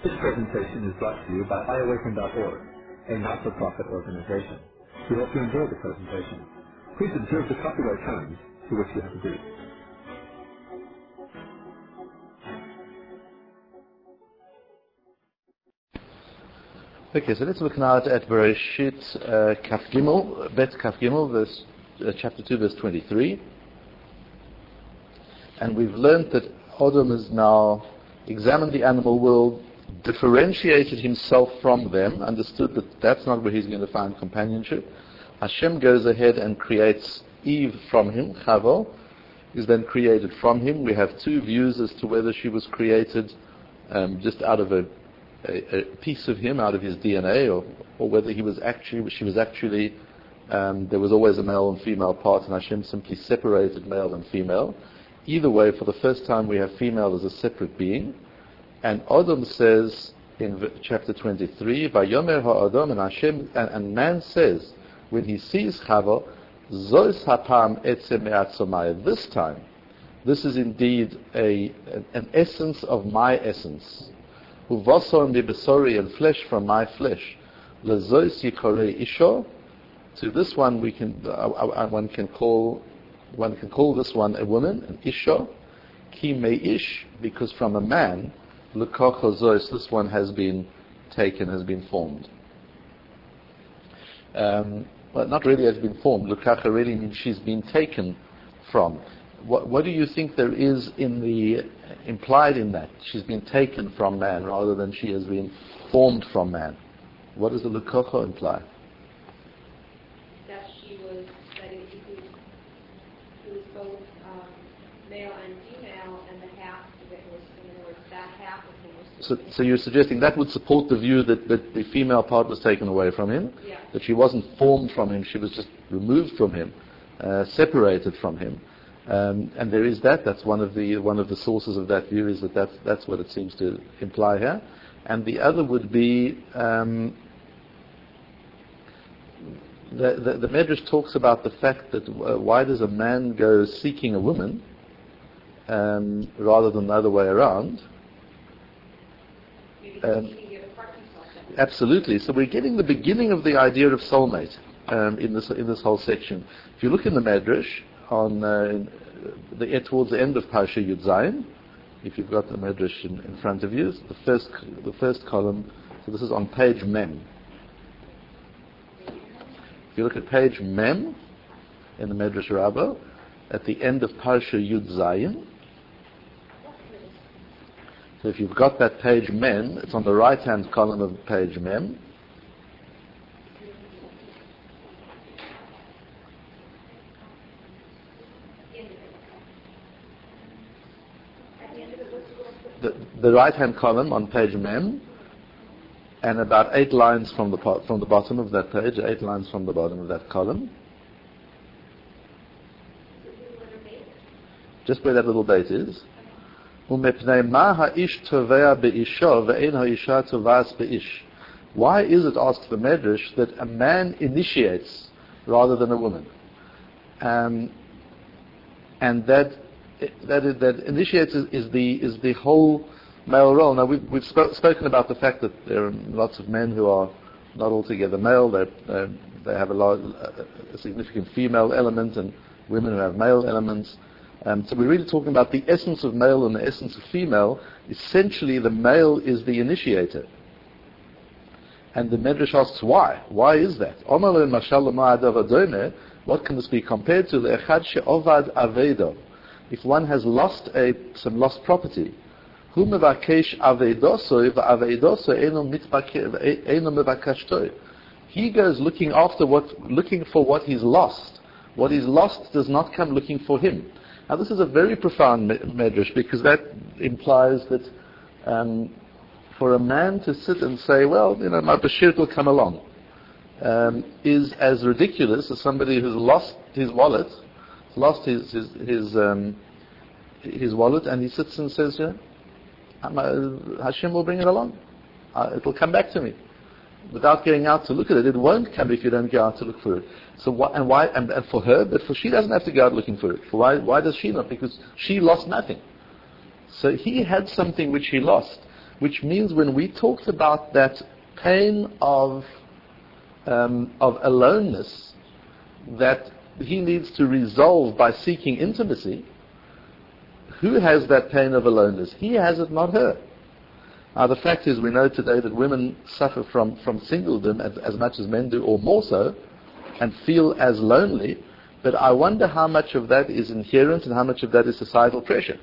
This presentation is brought to you by iAwaken.org, a not-for-profit organization. We hope you enjoy the presentation. Please observe the copyright terms to which you have agreed. Okay, so let's look now at Bereshit Kaf Gimel, Bet Kaf Gimel, chapter 2, verse 23. And we've learned that Adam has now examined the animal world, differentiated himself from them, understood that that's not where he's going to find companionship. Hashem goes ahead and creates Eve from him. Chava is then created from him. We have two views as to whether she was created just out of a piece of him, out of his DNA, or whether she was actually there was always a male and female part, and Hashem simply separated male and female. Either way, for the first time we have female as a separate being. And Adam says in chapter 23, Vayomer ha'adam, and Hashem, and man says, when he sees Chava, Zos hapam etzem me'atzomai, this time, this is indeed an essence of my essence. Uvasor mibesori, and flesh from my flesh. Lezos yikorei isho, to this one one can call this one a woman, an isho. Ki meish, because from a man, L'kocho zos, this one has been taken, has been formed. Well, not really has been formed. L'kacha really means she's been taken from. What do you think there is implied in that? She's been taken from man rather than she has been formed from man. What does the L'kocho imply? That it was both male and female, and the half of it was, in other words, that half of him was... So you're suggesting that would support the view that the female part was taken away from him, yeah. That she wasn't formed from him, she was just removed from him, separated from him. And there is that's one of the sources of that view, is that's what it seems to imply here. And the other would be the Medrash talks about the fact that why does a man go seeking a woman rather than the other way around? Absolutely. So we're getting the beginning of the idea of soulmate in this whole section. If you look in the Medrash on towards the end of Parsha Yud Zayin, if you've got the Medrash in front of you, the first column. So this is on page Mem. If you look at page Mem in the Medrash Rabbah, at the end of Parsha Yud Zayin. So if you've got that page Mem, it's on the right-hand column of page Mem. The right-hand column on page Mem, and about 8 lines from the bottom of that page, 8 lines from the bottom of that column. Just where that little bait is. Why is it, asks the Medrash, that a man initiates rather than a woman? And that initiates is the whole male role. Now we've spoken about the fact that there are lots of men who are not altogether male. They have a significant female element, and women who have male elements. So we're really talking about the essence of male and the essence of female. Essentially, the male is the initiator. And the Medrash asks why? Why is that? What can this be compared to? If one has lost some lost property, he goes looking for what he's lost. What he's lost does not come looking for him. Now this is a very profound medrash, because that implies that for a man to sit and say, well, my bashir will come along, is as ridiculous as somebody who's lost his wallet, his wallet, and he sits and says, Hashem will bring it along. It will come back to me. Without going out to look at it. It won't come if you don't go out to look for it. So why? And for her, but for she doesn't have to go out looking for it. Why does she not? Because she lost nothing. So he had something which he lost, which means when we talked about that pain of aloneness that he needs to resolve by seeking intimacy, who has that pain of aloneness? He has it, not her. Now, the fact is, we know today that women suffer from singledom as much as men do, or more so, and feel as lonely. But I wonder how much of that is inherent and how much of that is societal pressure.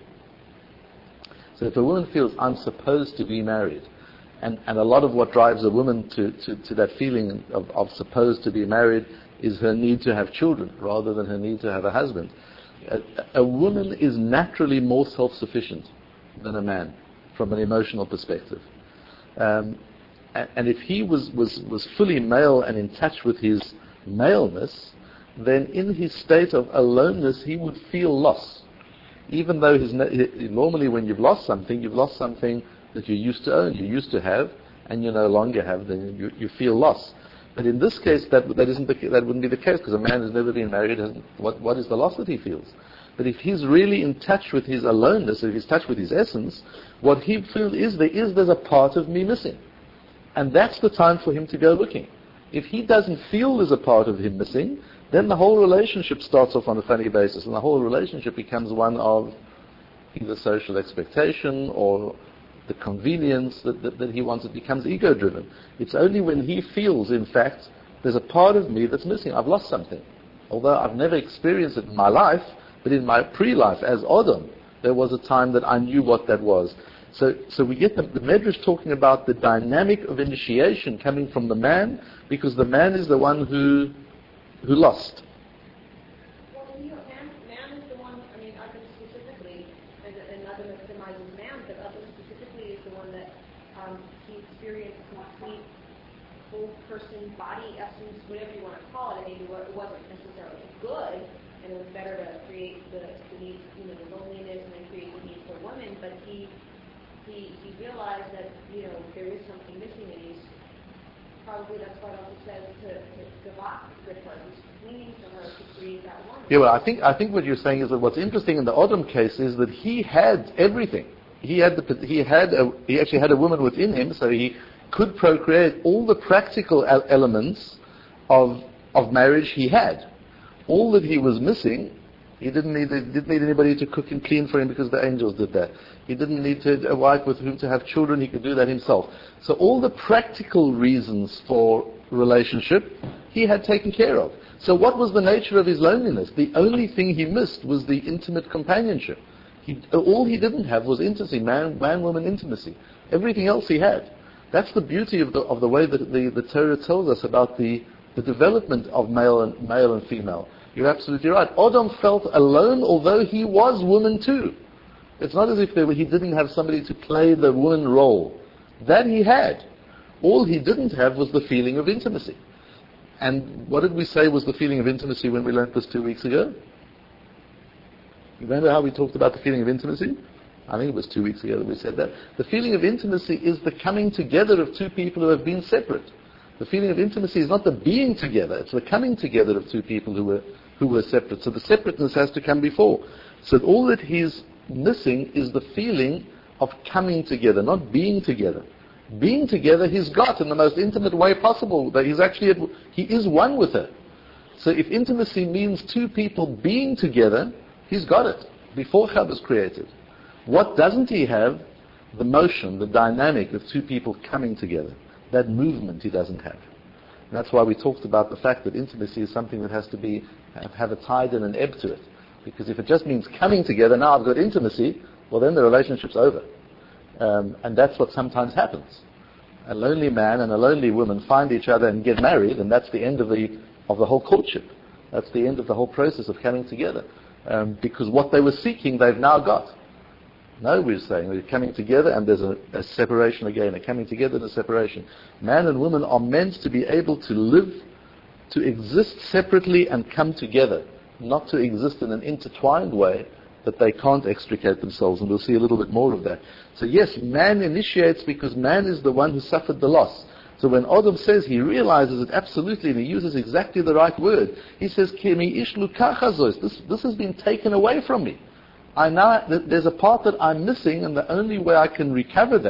So if a woman feels, I'm supposed to be married, and a lot of what drives a woman to that feeling of supposed to be married is her need to have children rather than her need to have a husband. A woman is naturally more self-sufficient than a man from an emotional perspective. And if he was fully male and in touch with his maleness, then in his state of aloneness he would feel loss. Even though normally when you've lost something that you used to own, you used to have, and you no longer have, then you feel loss. But in this case, that wouldn't be the case, because a man who's never been married, what is the loss that he feels? But if he's really in touch with his aloneness, if he's in touch with his essence, what he feels is there's a part of me missing. And that's the time for him to go looking. If he doesn't feel there's a part of him missing, then the whole relationship starts off on a funny basis, and the whole relationship becomes one of either social expectation or the convenience that he wants. It becomes ego-driven. It's only when he feels, in fact, there's a part of me that's missing. I've lost something. Although I've never experienced it in my life, but in my pre-life as Adam, there was a time that I knew what that was. So we get the Medrash talking about the dynamic of initiation coming from the man, because the man is the one who lost. Well, man is the one, Adam specifically, and not going to victimize man, but Adam specifically is the one that he experienced complete whole person, body, essence, whatever you want to call it. Maybe it wasn't necessarily good, and it was better to create the need, the loneliness, and then create the need for women, but he realized that, there is something missing, and he's probably, that's why it also says to give up good her. He's clinging to her to create that woman. Yeah, well, I think what you're saying is that what's interesting in the Adam case is that he had everything. He actually had a woman within him, so he could procreate all the practical elements of marriage he had. All that he was missing, he didn't need anybody to cook and clean for him, because the angels did that. He didn't need a wife with whom to have children. He could do that himself. So all the practical reasons for relationship, he had taken care of. So what was the nature of his loneliness? The only thing he missed was the intimate companionship. All he didn't have was intimacy, man-woman intimacy. Everything else he had. That's the beauty of the way that the Torah tells us about the development of male and female. You're absolutely right. Adam felt alone, although he was woman too. It's not as if he didn't have somebody to play the woman role. That he had. All he didn't have was the feeling of intimacy. And what did we say was the feeling of intimacy when we learned this 2 weeks ago? Remember how we talked about the feeling of intimacy? I think it was 2 weeks ago that we said that. The feeling of intimacy is the coming together of two people who have been separate. The feeling of intimacy is not the being together, it's the coming together of two people who were separate. So the separateness has to come before. So all that he's missing is the feeling of coming together, not being together. Being together he's got in the most intimate way possible. That he is one with her. So if intimacy means two people being together, he's got it before Chab was created. What doesn't he have? The motion, the dynamic of two people coming together. That movement he doesn't have. And that's why we talked about the fact that intimacy is something that has to have a tide and an ebb to it. Because if it just means coming together, now I've got intimacy, well then the relationship's over. And that's what sometimes happens. A lonely man and a lonely woman find each other and get married, and that's the end of the whole courtship. That's the end of the whole process of coming together. Because what they were seeking, they've now got. No, we're saying they're coming together and there's a separation again, a coming together and a separation. Man and woman are meant to be able to live, to exist separately and come together, not to exist in an intertwined way that they can't extricate themselves, and we'll see a little bit more of that. So yes, man initiates because man is the one who suffered the loss. So when Adam says, he realizes it absolutely, and he uses exactly the right word. He says, Kemi ish lukachazos. This has been taken away from me. There's a part that I'm missing, and the only way I can recover that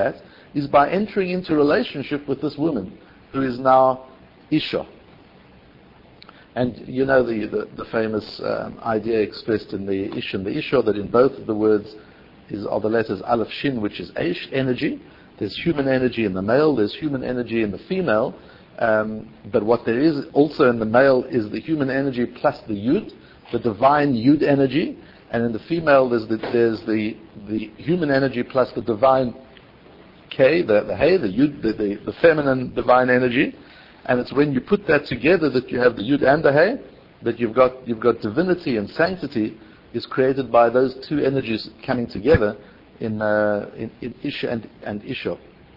is by entering into relationship with this woman, who is now Isha. And you know the famous idea expressed in the Ish and the Isha, that in both of the words are the letters Aleph Shin, which is Aish, energy. There's human energy in the male, there's human energy in the female, but what there is also in the male is the human energy plus the Yud, the divine Yud energy, and in the female there's the human energy plus the divine K, the Hey, the Yud, the feminine divine energy. And it's when you put that together that you have the Yud and the Hey, that you've got divinity and sanctity is created by those two energies coming together in Isha and Isha.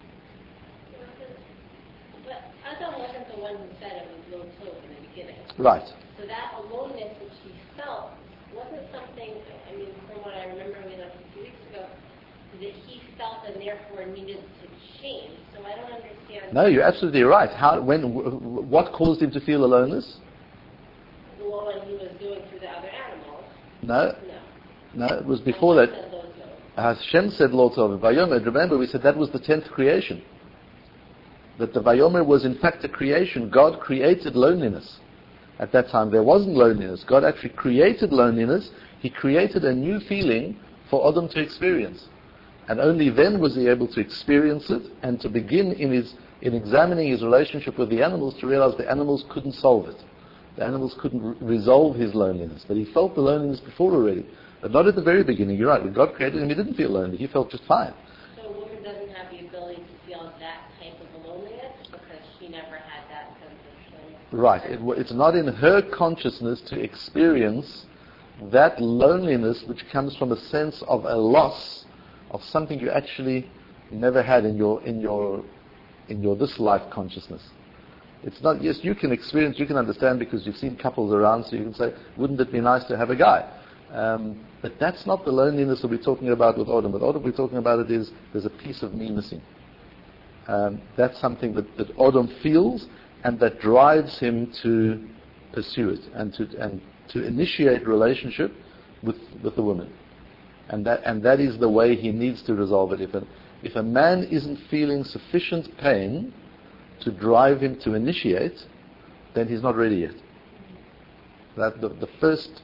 But Adam wasn't the one who said it was Lo Tov in the beginning. Right. So that aloneness which he felt wasn't something, I mean, from what I remember a few weeks ago, that he felt and therefore needed to change. So I don't understand. No, you're absolutely right. What caused him to feel aloneness? The one he was doing through the other animals. No, it was before that. Hashem said Lo Tov. Vayomer, remember we said that was the 10th creation. That the Vayomer was in fact a creation. God created loneliness. At that time there wasn't loneliness. God actually created loneliness. He created a new feeling for Adam to experience. And only then was he able to experience it and to begin in examining his relationship with the animals to realize the animals couldn't solve it. The animals couldn't resolve his loneliness. But he felt the loneliness before already. But not at the very beginning. You're right. When God created him, he didn't feel lonely. He felt just fine. So a woman doesn't have the ability to feel that type of loneliness because she never had that sensation. Right. It's not in her consciousness to experience that loneliness which comes from a sense of a loss of something you actually never had in your this life consciousness. It's not, yes, you can experience, you can understand because you've seen couples around, so you can say, wouldn't it be nice to have a guy? But that's not the loneliness that we're talking about with Adam. With Adam, we're talking about it is, there's a piece of me missing. That's something that Adam feels and that drives him to pursue it and to initiate relationship with the woman. And that is the way he needs to resolve it. If a man isn't feeling sufficient pain to drive him to initiate, then he's not ready yet. That's the first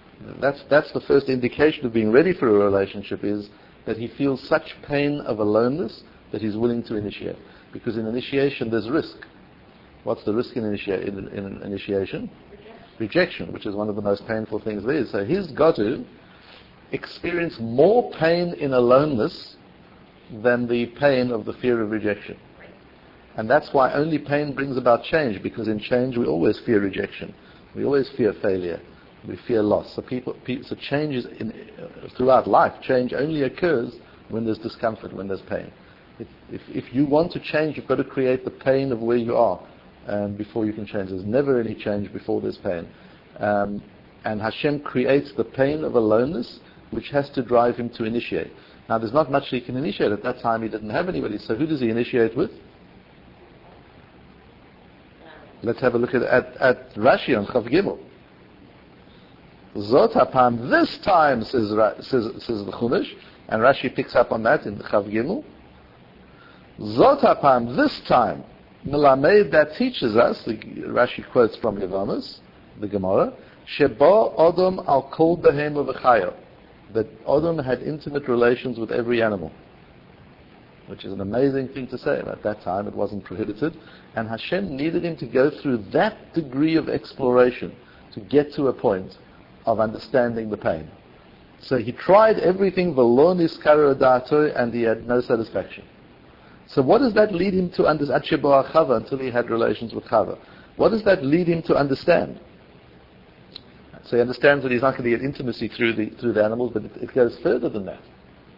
indication of being ready for a relationship, is that he feels such pain of aloneness that he's willing to initiate. Because in initiation there's risk. What's the risk in initiation? Rejection, which is one of the most painful things there is. So he's got to experience more pain in aloneness than the pain of the fear of rejection. And that's why only pain brings about change, because in change we always fear rejection. We always fear failure. We fear loss. So change is throughout life. Change only occurs when there's discomfort, when there's pain. If you want to change, you've got to create the pain of where you are before you can change. There's never any change before there's pain. And Hashem creates the pain of aloneness, which has to drive him to initiate. Now, there's not much he can initiate. At that time, he didn't have anybody. So who does he initiate with? Let's have a look at Rashi on Chav Gimel. Zot hapam, this time, says the Chumash, and Rashi picks up on that in the Chav Gimel. Zot hapam, this time, Melamed, that teaches us, Rashi quotes from Yevamis, the Gemara, Sheba Adam al kol behema v'chayo, that Adam had intimate relations with every animal, which is an amazing thing to say. At that time it wasn't prohibited, and Hashem needed him to go through that degree of exploration to get to a point of understanding the pain. So he tried everything, v'lo niskara da'ato, and he had no satisfaction. So what does that lead him to understand? Until he had relations with Chava. What does that lead him to understand? So he understands that he's not going to get intimacy through the animals, but it goes further than that.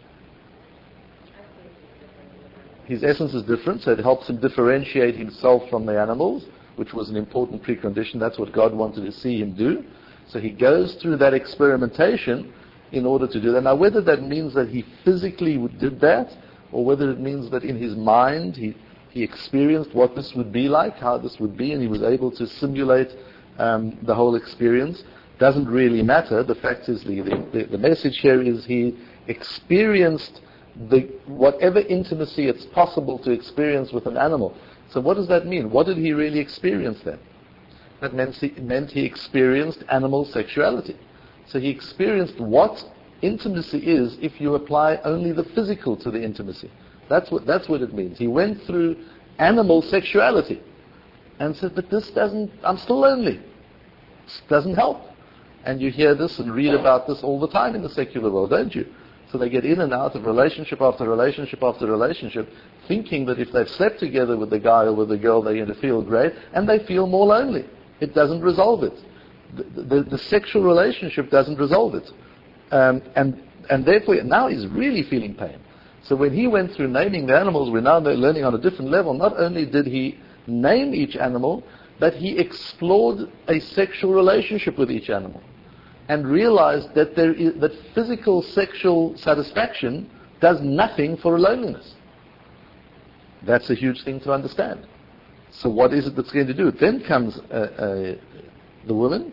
His essence is different, so it helps him differentiate himself from the animals, which was an important precondition. That's what God wanted to see him do. So he goes through that experimentation in order to do that. Now, whether that means that he physically did that, or whether it means that in his mind he experienced what this would be like, how this would be, and he was able to simulate the whole experience, doesn't really matter. The fact is, the message here is he experienced whatever intimacy it's possible to experience with an animal. So what does that mean? What did he really experience then? That meant he experienced animal sexuality. So he experienced what intimacy is if you apply only the physical to the intimacy. That's what it means. He went through animal sexuality and said, but this doesn't, I'm still lonely. This doesn't help. And you hear this and read about this all the time in the secular world, don't you? So they get in and out of relationship after relationship after relationship, thinking that if they've slept together with the guy or with the girl, they're going to feel great, and they feel more lonely. It doesn't resolve it. The sexual relationship doesn't resolve it. And therefore, now he's really feeling pain. So when he went through naming the animals, we're now learning on a different level. Not only did he name each animal, but he explored a sexual relationship with each animal and realized that that physical sexual satisfaction does nothing for loneliness. That's a huge thing to understand. So what is it that's going to do it? Then comes the woman,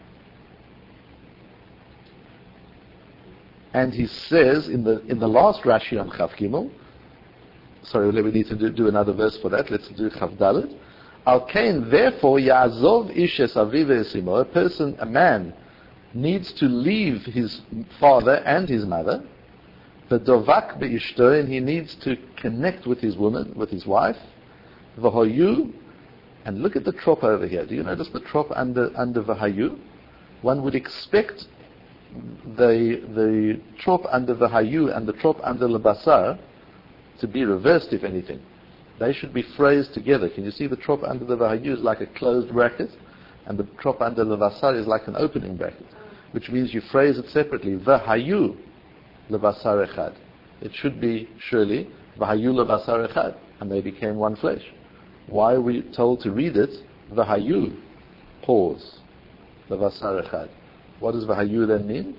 and he says in the last Rashi on Chav Gimel, sorry, we need to do another verse for that. Let's do Chav Dalet. Al Kain, therefore, Ya'azov ishes aviv esimo, a man needs to leave his father and his mother, v'dovak be'ishto, and he needs to connect with his woman, with his wife, v'hoyu, and look at the trop over here. Do you notice the trop under v'hayu? One would expect the trop under v'hayu and the trop under lebasar to be reversed, if anything. They should be phrased together. Can you see the trop under the v'hayu is like a closed bracket, and the trop under lebasar is like an opening bracket, which means you phrase it separately. V'hayu lebasar echad. It should be surely v'hayu lebasar echad, and they became one flesh. Why are we told to read it v'hayu, pause, lebasar echad? What does v'hayu then mean?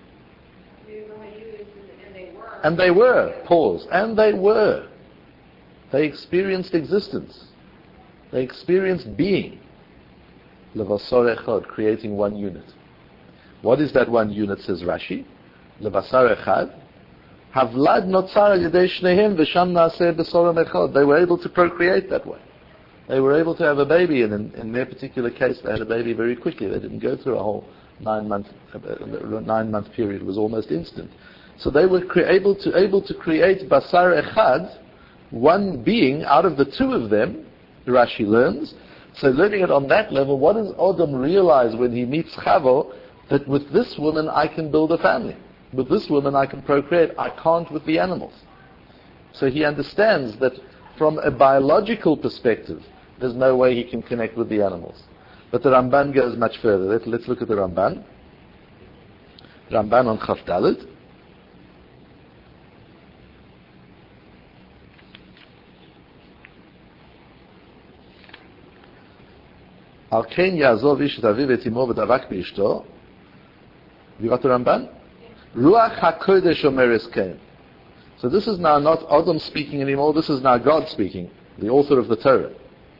And they were, pause, and they were. They experienced existence. They experienced being. Levasar echad, creating one unit. What is that one unit, says Rashi? Levasar echad. Havlad notzar yedei shnehem v'sham naaseh besoram echad. They were able to procreate that way. They were able to have a baby, and in their particular case, they had a baby very quickly. They didn't go through a whole 9-month period. It was almost instant. So they were able to create basar echad, one being out of the two of them. Rashi learns. So learning it on that level, what does Adam realize when he meets Chavo? That with this woman I can build a family. With this woman I can procreate. I can't with the animals. So he understands that from a biological perspective, there's no way he can connect with the animals. But the Ramban goes much further. Let's look at the Ramban. Ramban on Chav Dalet. Al Kain Ya'azov ish et aviv et imo v'davak be'ishto. You got the Ramban? Ruach HaKodesh omeres Kain. So this is now not Adam speaking anymore, this is now God speaking, the author of the Torah.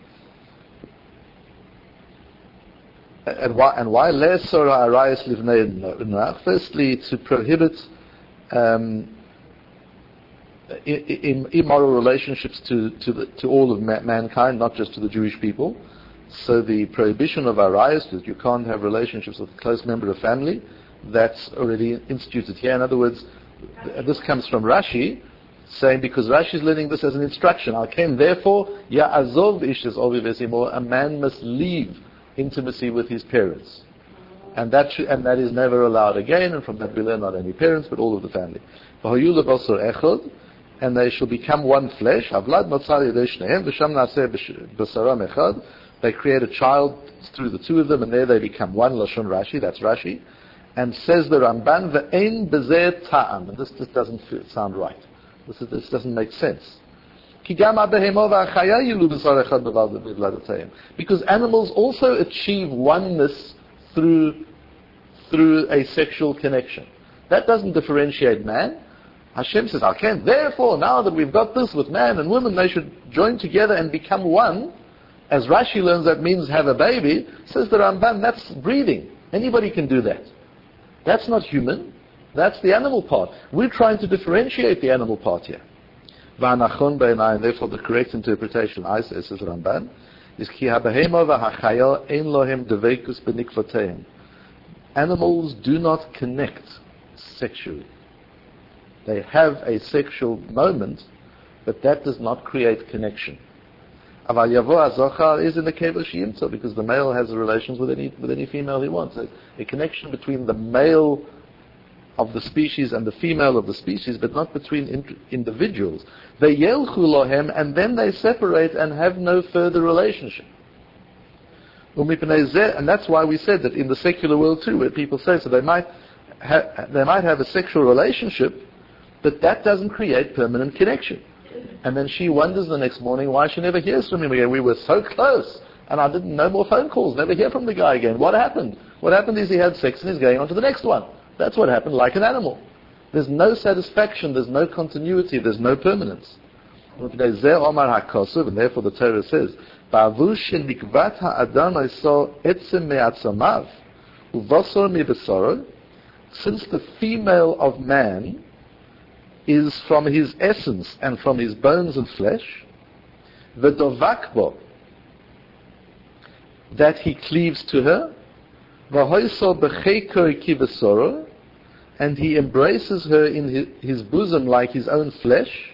And why le'esor ha'arayos livnei noach? Firstly, to prohibit immoral relationships to all of mankind, not just to the Jewish people. So the prohibition of arayos, that you can't have relationships with a close member of family, that's already instituted here. In other words, this comes from Rashi, saying, because Rashi is learning this as an instruction. Al Kain, therefore, Ya'azov ishes oviv esimo, a man must leave intimacy with his parents. And that is never allowed again, and from that we learn not only parents, but all of the family. V'hoyu lebasar echad, and they shall become one flesh. Havlad notzar yedei shnehem, v'sham naaseh besaram echad. They create a child through the two of them, and there they become one. Lashon Rashi, that's Rashi. And says the Ramban, ve'ein bezeh ta'am. And this just doesn't sound right. This doesn't make sense. Because animals also achieve oneness through a sexual connection. That doesn't differentiate man. Hashem says, okay, therefore, now that we've got this with man and woman, they should join together and become one. As Rashi learns, that means have a baby. Says the Ramban, that's breeding. Anybody can do that. That's not human. That's the animal part. We're trying to differentiate the animal part here. V'anachon b'einai, and therefore the correct interpretation, I say, says Ramban, is ki habehema v'hachaya ein lohem devekus benikvateim. Animals do not connect sexually. They have a sexual moment, but that does not create connection. Aval yavo azochar is in the cave of shiyimtzo, because the male has relations with any female he wants. A connection between the male of the species and the female of the species, but not between individuals. They yelchu lohem, and then they separate and have no further relationship. And that's why we said that in the secular world too, where people say so, they might have a sexual relationship, but that doesn't create permanent connection. And then she wonders the next morning why she never hears from him again. We were so close, and I didn't know more phone calls, never hear from the guy again. What happened? What happened is he had sex and he's going on to the next one. That's what happened, like an animal. There's no satisfaction, there's no continuity, there's no permanence. And therefore the Torah says, since the female of man is from his essence and from his bones and flesh, v'dovakbo, that he cleaves to her, v'hoiso b'cheikoi kivesoro, and he embraces her in his bosom like his own flesh,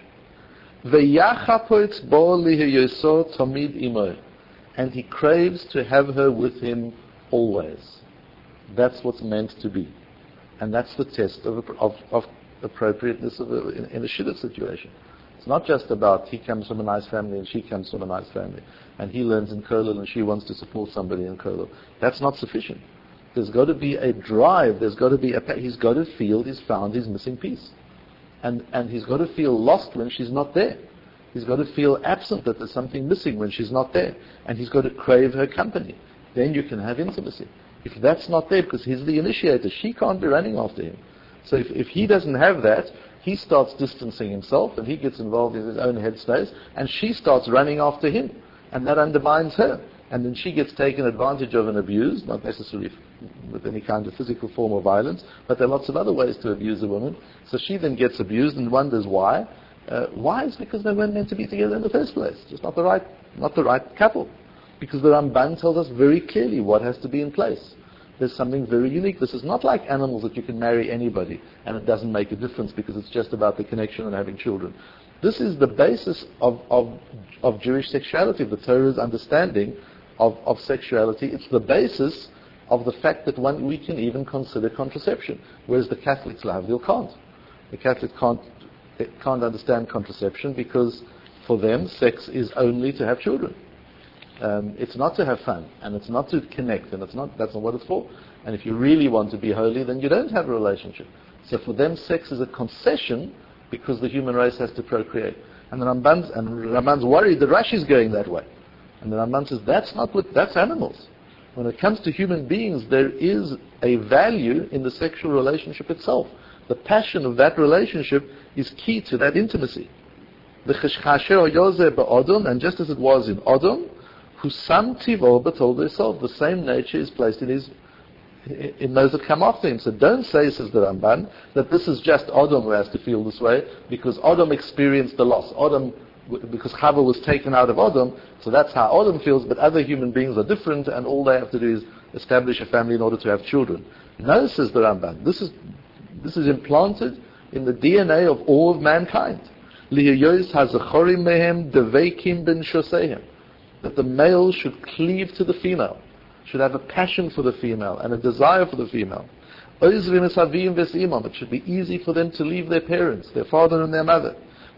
v'yachapoitz bo lihiyoso tomid imo, and he craves to have her with him always. That's what's meant to be. And that's the test of appropriateness in a shidduch situation. It's not just about he comes from a nice family and she comes from a nice family, and he learns in kollel and she wants to support somebody in kollel. That's not sufficient. There's got to be a drive. There's got to be he's got to feel he's found his missing piece, and he's got to feel lost when she's not there. He's got to feel absent, that there's something missing when she's not there, and he's got to crave her company. Then you can have intimacy. If that's not there, because he's the initiator, she can't be running after him. So if he doesn't have that, he starts distancing himself and he gets involved in his own headspace, and she starts running after him, and that undermines her. And then she gets taken advantage of and abused, not necessarily with any kind of physical form of violence, but there are lots of other ways to abuse a woman. So she then gets abused and wonders why. Why? It's because they weren't meant to be together in the first place. Just not the right couple. Because the Ramban tells us very clearly what has to be in place. There's something very unique. This is not like animals that you can marry anybody and it doesn't make a difference because it's just about the connection and having children. This is the basis of Jewish sexuality, of the Torah's understanding of sexuality. It's the basis of the fact that we can even consider contraception, whereas the Catholics, Lahavdil, can't. The Catholics can't understand contraception because for them sex is only to have children. It's not to have fun, and it's not to connect, and that's not what it's for. And if you really want to be holy, then you don't have a relationship. So for them, sex is a concession because the human race has to procreate. And Ramban's worried that Rashi's going that way. And the Ramban says that's animals. When it comes to human beings, there is a value in the sexual relationship itself. The passion of that relationship is key to that intimacy. The cheshchasher yozeh ba'odom, and just as it was in Odom, who sam tivo b'tol herself, the same nature is placed in those that come after him. So don't say, says the Ramban, that this is just Odom who has to feel this way, because Odom experienced the loss. Because Chava was taken out of Odom, so that's how Odom feels, but other human beings are different, and all they have to do is establish a family in order to have children. No, says the Ramban, this is implanted in the DNA of all of mankind. That the male should cleave to the female, should have a passion for the female and a desire for the female. It should be easy for them to leave their parents, their father and their mother.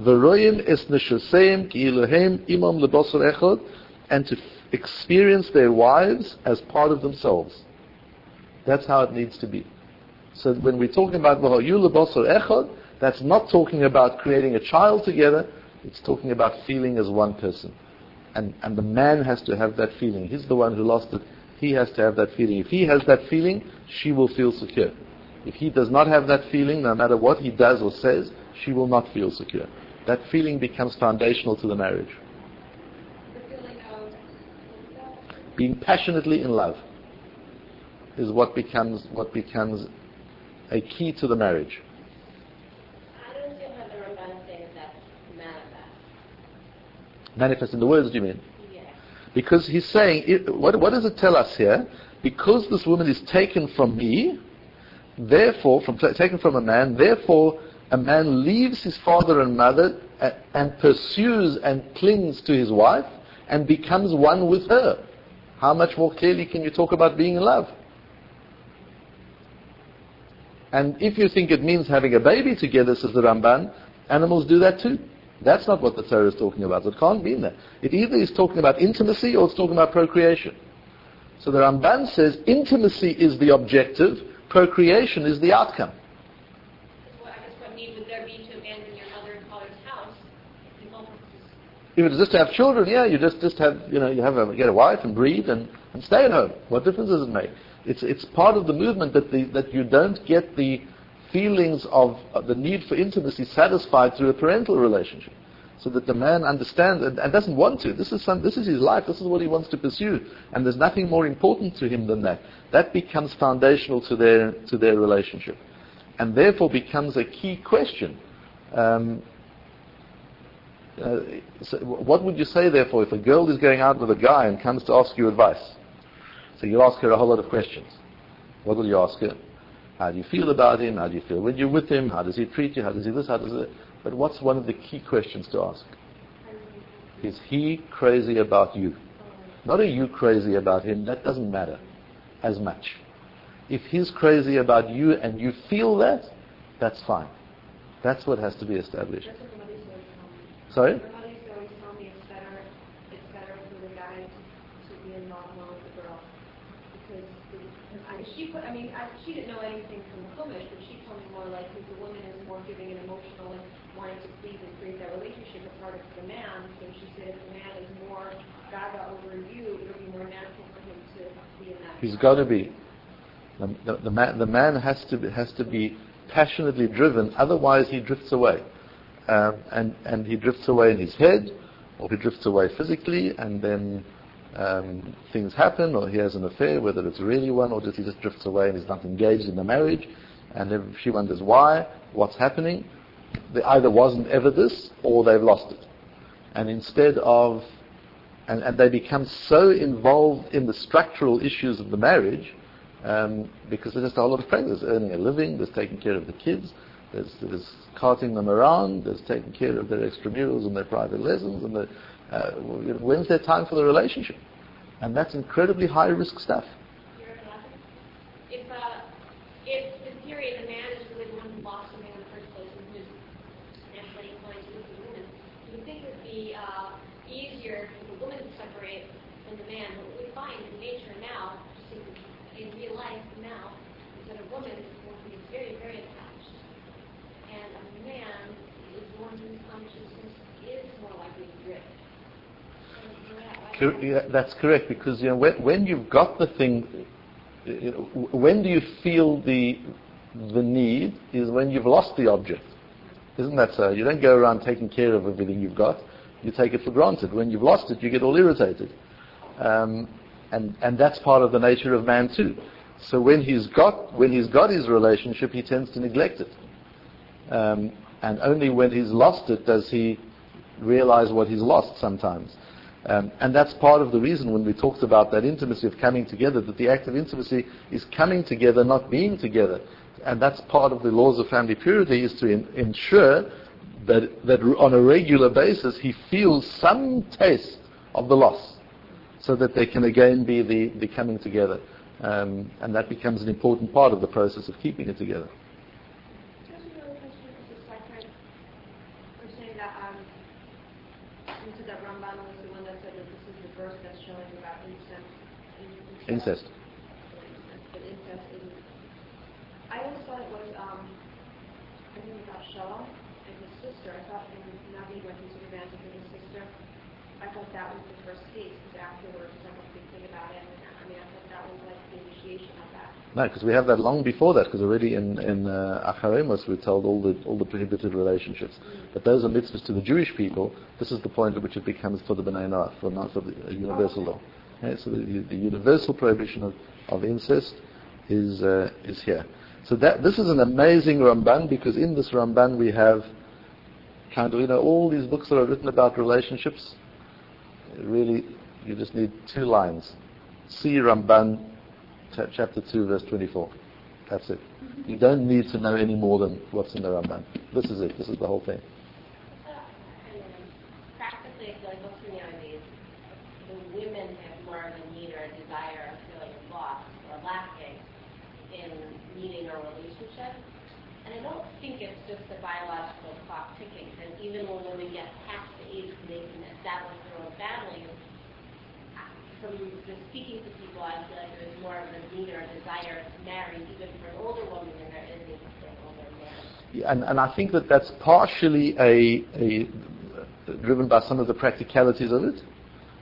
And to experience their wives as part of themselves. That's how it needs to be. So when we're talking about that's not talking about creating a child together, it's talking about feeling as one person. And the man has to have that feeling. He's the one who lost it. He has to have that feeling. If he has that feeling, she will feel secure. If he does not have that feeling, no matter what he does or says, she will not feel secure. That feeling becomes foundational to the marriage. The feeling of Being passionately in love is what becomes a key to the marriage. I don't see how the Ramban says that's manifest. Manifest in the words, do you mean? Yes. Because he's saying, what does it tell us here? Because this woman is taken from me, therefore, taken from a man, therefore a man leaves his father and mother and pursues and clings to his wife and becomes one with her. How much more clearly can you talk about being in love? And if you think it means having a baby together, says the Ramban, animals do that too. That's not what the Torah is talking about. It can't mean that. It either is talking about intimacy or it's talking about procreation. So the Ramban says intimacy is the objective, procreation is the outcome. Well, I guess what need would there be to abandon your mother and father's house? If it's just to have children, yeah, you just have, get a wife and breed and stay at home. What difference does it make? It's part of the movement that you don't get the feelings of the need for intimacy satisfied through a parental relationship, so that the man understands and doesn't want to. This is his life. This is what he wants to pursue, and there's nothing more important to him than that. That becomes foundational to their relationship, and therefore becomes a key question. So what would you say, therefore, if a girl is going out with a guy and comes to ask you advice? So you ask her a whole lot of questions. What will you ask her? How do you feel about him? How do you feel when you're with him? How does he treat you? How does he this? How does it? But what's one of the key questions to ask? Is he crazy about you? Not are you crazy about him? That doesn't matter as much. If he's crazy about you and you feel that, that's fine. That's what has to be established. That's what the mother's always tell me. Sorry? The mother's always tell me it's better for the guy to be involved more with the girl. Because she didn't know anything from the Chumash, but she told me more like because the woman is more giving and emotional and wanting to please and create that relationship a part of the man. So she said if the man is more gaga over you, it'll be more natural for him to be in that. He's got to be. The man has to be passionately driven, otherwise he drifts away. And he drifts away in his head, or he drifts away physically, and then things happen, or he has an affair, whether it's really one, or just he just drifts away and he's not engaged in the marriage, and then she wonders why, what's happening. There either wasn't ever this, or they've lost it. And instead of, and they become so involved in the structural issues of the marriage, because there's just a whole lot of pressure. There's earning a living, there's taking care of the kids, there's carting them around, there's taking care of their extramurals and their private lessons, and when's their time for the relationship? And that's incredibly high-risk stuff. If in theory the man is really the one who lost something in the first place and who's naturally inclined to look at women, you would think it would be easier for the woman to separate than the man. But what we find in nature now, just in real life now, is that a woman will be very, very attached. And a man is one whose consciousness is more likely to drift. Yeah, that's correct, because when you've got the thing, when do you feel the need is when you've lost the object. Isn't that so? You don't go around taking care of everything you've got. You take it for granted. When you've lost it, you get all irritated. And that's part of the nature of man too. So when he's got his relationship, he tends to neglect it. And only when he's lost it does he realize what he's lost sometimes. And that's part of the reason when we talked about that intimacy of coming together, that the act of intimacy is coming together, not being together. And that's part of the laws of family purity, is to ensure that on a regular basis he feels some taste of the loss, so that they can again be the coming together. And that becomes an important part of the process of keeping it together. Just another question, just a second. We're saying that you said that Ramban was the one that said that this is the verse that's showing about incest. But incest isn't. I always thought it was, I think about Shalom and his sister. I thought in Navi when he sort of answered for his sister, I thought that was the first case, because afterwards someone could think about it. I thought that was like the initiation of that. No, because we have that long before that, because already in Acharemos we're told all the prohibited relationships. But those are mitzvahs to the Jewish people. This is the point at which it becomes for the B'nai Noach, for the universal law. Okay, so the universal prohibition of incest is here. So this is an amazing Ramban, because in this Ramban we have kind of all these books that are written about relationships. really, you just need 2 lines. See Ramban, chapter 2, verse 24. That's it. You don't need to know any more than what's in the Ramban. This is it. This is the whole thing. Practically, if I look through nowadays, the women have more of a need or a desire of feeling lost or lacking in needing a relationship. And I don't think it's just the biological clock ticking, because even when women get past the age where they can establish their own families, from just speaking to people, I feel like there's more of a need or a desire to marry, even for an older woman than there is for an older man. Yeah, and I think that's partially driven by some of the practicalities of it,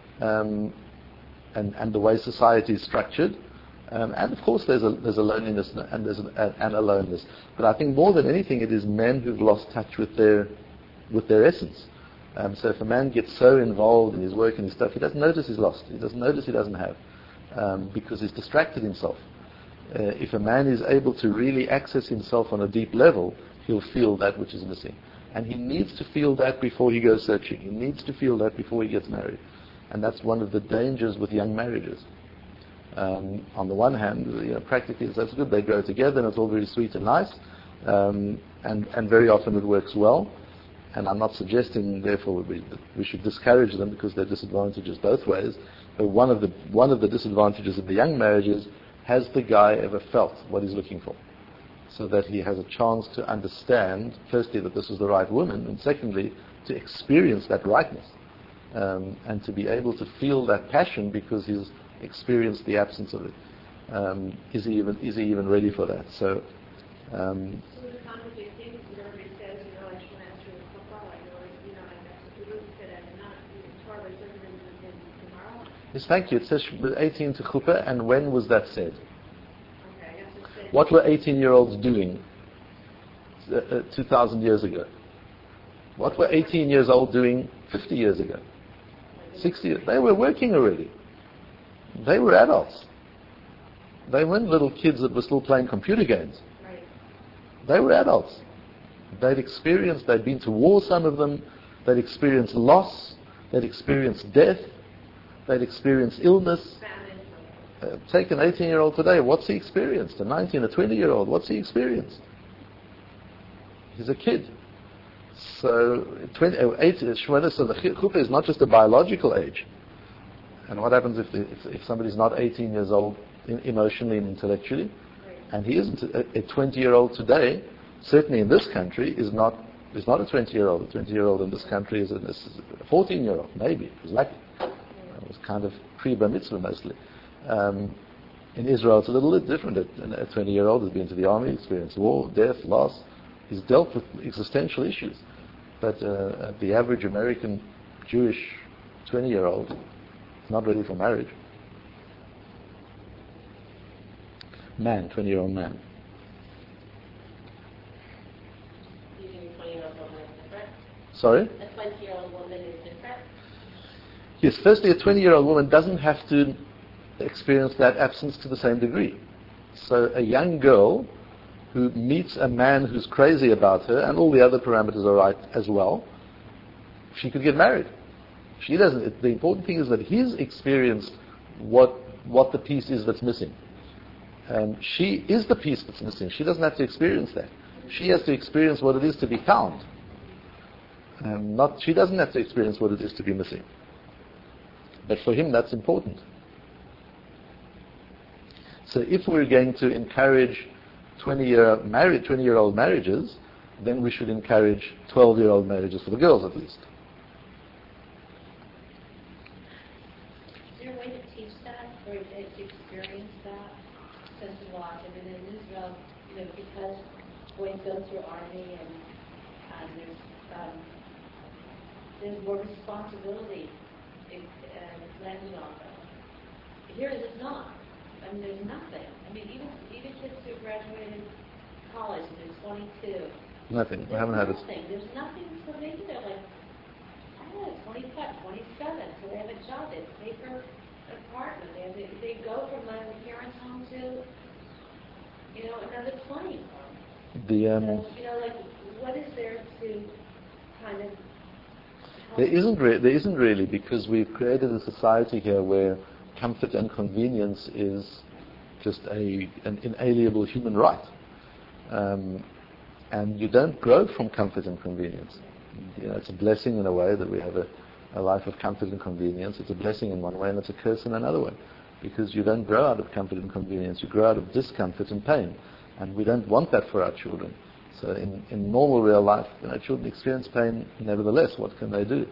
and the way society is structured. And of course there's a loneliness and there's an aloneness. But I think more than anything it is men who've lost touch with their essence. So if a man gets so involved in his work and his stuff, he doesn't notice he's lost. He doesn't notice he doesn't have, because he's distracted himself. If a man is able to really access himself on a deep level, he'll feel that which is missing. And he needs to feel that before he goes searching. He needs to feel that before he gets married. And that's one of the dangers with young marriages. On the one hand, practically that's good. They grow together and it's all very sweet and nice. And very often it works well. And I'm not suggesting, therefore, we should discourage them because there are disadvantages both ways. But one of the disadvantages of the young marriages, has the guy ever felt what he's looking for? So that he has a chance to understand, firstly, that this is the right woman, and secondly, to experience that rightness. And to be able to feel that passion because he's experienced the absence of it. Is he even ready for that? So yes, thank you. It says 18 to chuppah, and when was that said? What were 18-year-olds doing 2,000 years ago? What were 18 years old doing 50 years ago? 60 years? They were working already. They were adults. They weren't little kids that were still playing computer games. They were adults. They'd been to war, some of them. They'd experienced loss. They'd experienced death. They'd experienced illness. Take an 18-year-old today, what's he experienced? A 19, a 20-year-old, what's he experienced? He's a kid. So, so the chuppah is not just a biological age. And what happens if somebody's not 18 years old emotionally and intellectually? And he isn't. A 20-year-old today, certainly in this country, is not a 20-year-old. A 20-year-old in this country is a 14-year-old, maybe. He's lucky. It was kind of pre-bar mitzvah mostly. In Israel, it's a little bit different. A 20-year-old has been to the army, experienced war, death, loss. He's dealt with existential issues. But the average American Jewish 20-year-old is not ready for marriage. 20-year-old man. You think a 20-year-old woman is different? Sorry? A 20-year-old woman is different? Yes, firstly, a 20-year-old woman doesn't have to experience that absence to the same degree. So a young girl who meets a man who's crazy about her, and all the other parameters are right as well, she could get married. She doesn't. The important thing is that he's experienced what the piece is that's missing. She is the piece that's missing. She doesn't have to experience that. She has to experience what it is to be found. She doesn't have to experience what it is to be missing. But for him, that's important. So if we're going to encourage 20-year-old marriages, then we should encourage 12-year-old marriages for the girls at least. Is there a way to teach that, or to experience that sense of loss? I mean, in Israel, because boys go through army and there's more responsibility landed on them. Here it is not. I mean, there's nothing. I mean, even kids who graduated college, there's 22. Nothing. We haven't had it. There's nothing. So maybe they're like, I don't know, 25, 27. So they have a job. They pay for an apartment. They go from my parents' home to, another 20. The like, what is there to kind of There isn't really, because we've created a society here where comfort and convenience is just an inalienable human right. And you don't grow from comfort and convenience. It's a blessing in a way that we have a life of comfort and convenience. It's a blessing in one way, and it's a curse in another way. Because you don't grow out of comfort and convenience, you grow out of discomfort and pain. And we don't want that for our children. So in normal real life, children experience pain nevertheless. What can they do?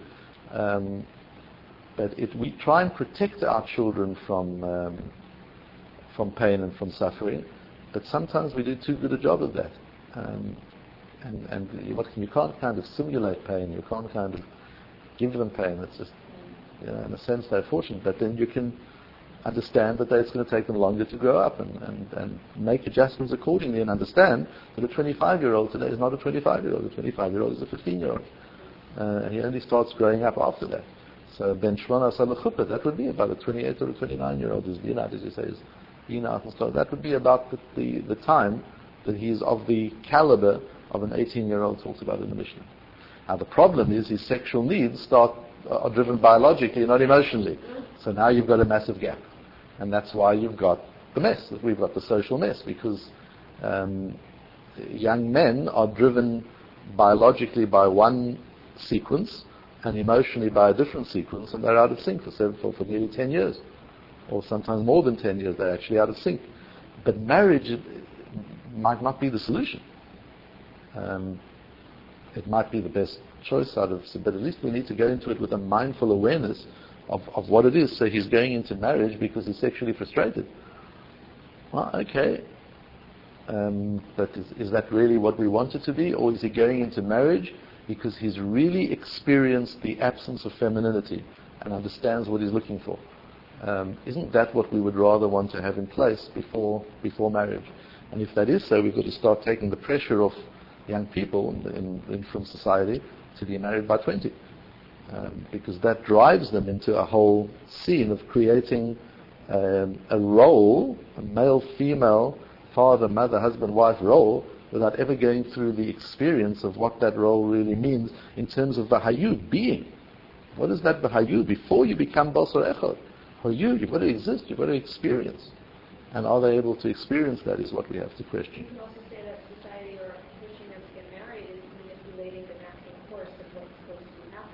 But we try and protect our children from pain and from suffering, but sometimes we do too good a job of that. And you can't kind of simulate pain. You can't kind of give them pain. It's just, in a sense, they're fortunate. But then you can understand that it's going to take them longer to grow up and make adjustments accordingly, and understand that a 25-year-old today is not a 25-year-old. A 25-year-old is a 15-year-old. And he only starts growing up after that. So Ben Shmona Salachuppah, that would be about a 28 or a 29-year-old who's been out, as you say, is been out and stuff. That would be about the time that he's of the caliber of an 18-year-old talks about in the Mishnah. Now the problem is his sexual needs are driven biologically, not emotionally. So now you've got a massive gap. And that's why you've got the mess. We've got the social mess, because young men are driven biologically by one sequence and emotionally by a different sequence, and they're out of sync for nearly 10 years. Or sometimes more than 10 years, they're actually out of sync. But marriage might not be the solution. It might be the best choice but at least we need to go into it with a mindful awareness of what it is. So he's going into marriage because he's sexually frustrated. Well, okay. But is that really what we want it to be? Or is he going into marriage because he's really experienced the absence of femininity and understands what he's looking for? Isn't that what we would rather want to have in place before marriage? And if that is so, we've got to start taking the pressure off young people from society to be married by 20. Because that drives them into a whole scene of creating a role, a male-female, father, mother, husband, wife role, without ever going through the experience of what that role really means in terms of Bahayu, being. What is that Bahayu? Before you become Basar Echad, you've got to exist, you've got to experience. And are they able to experience that is what we have to question. You can also say that society or pushing them to get married is manipulating the natural course of what's supposed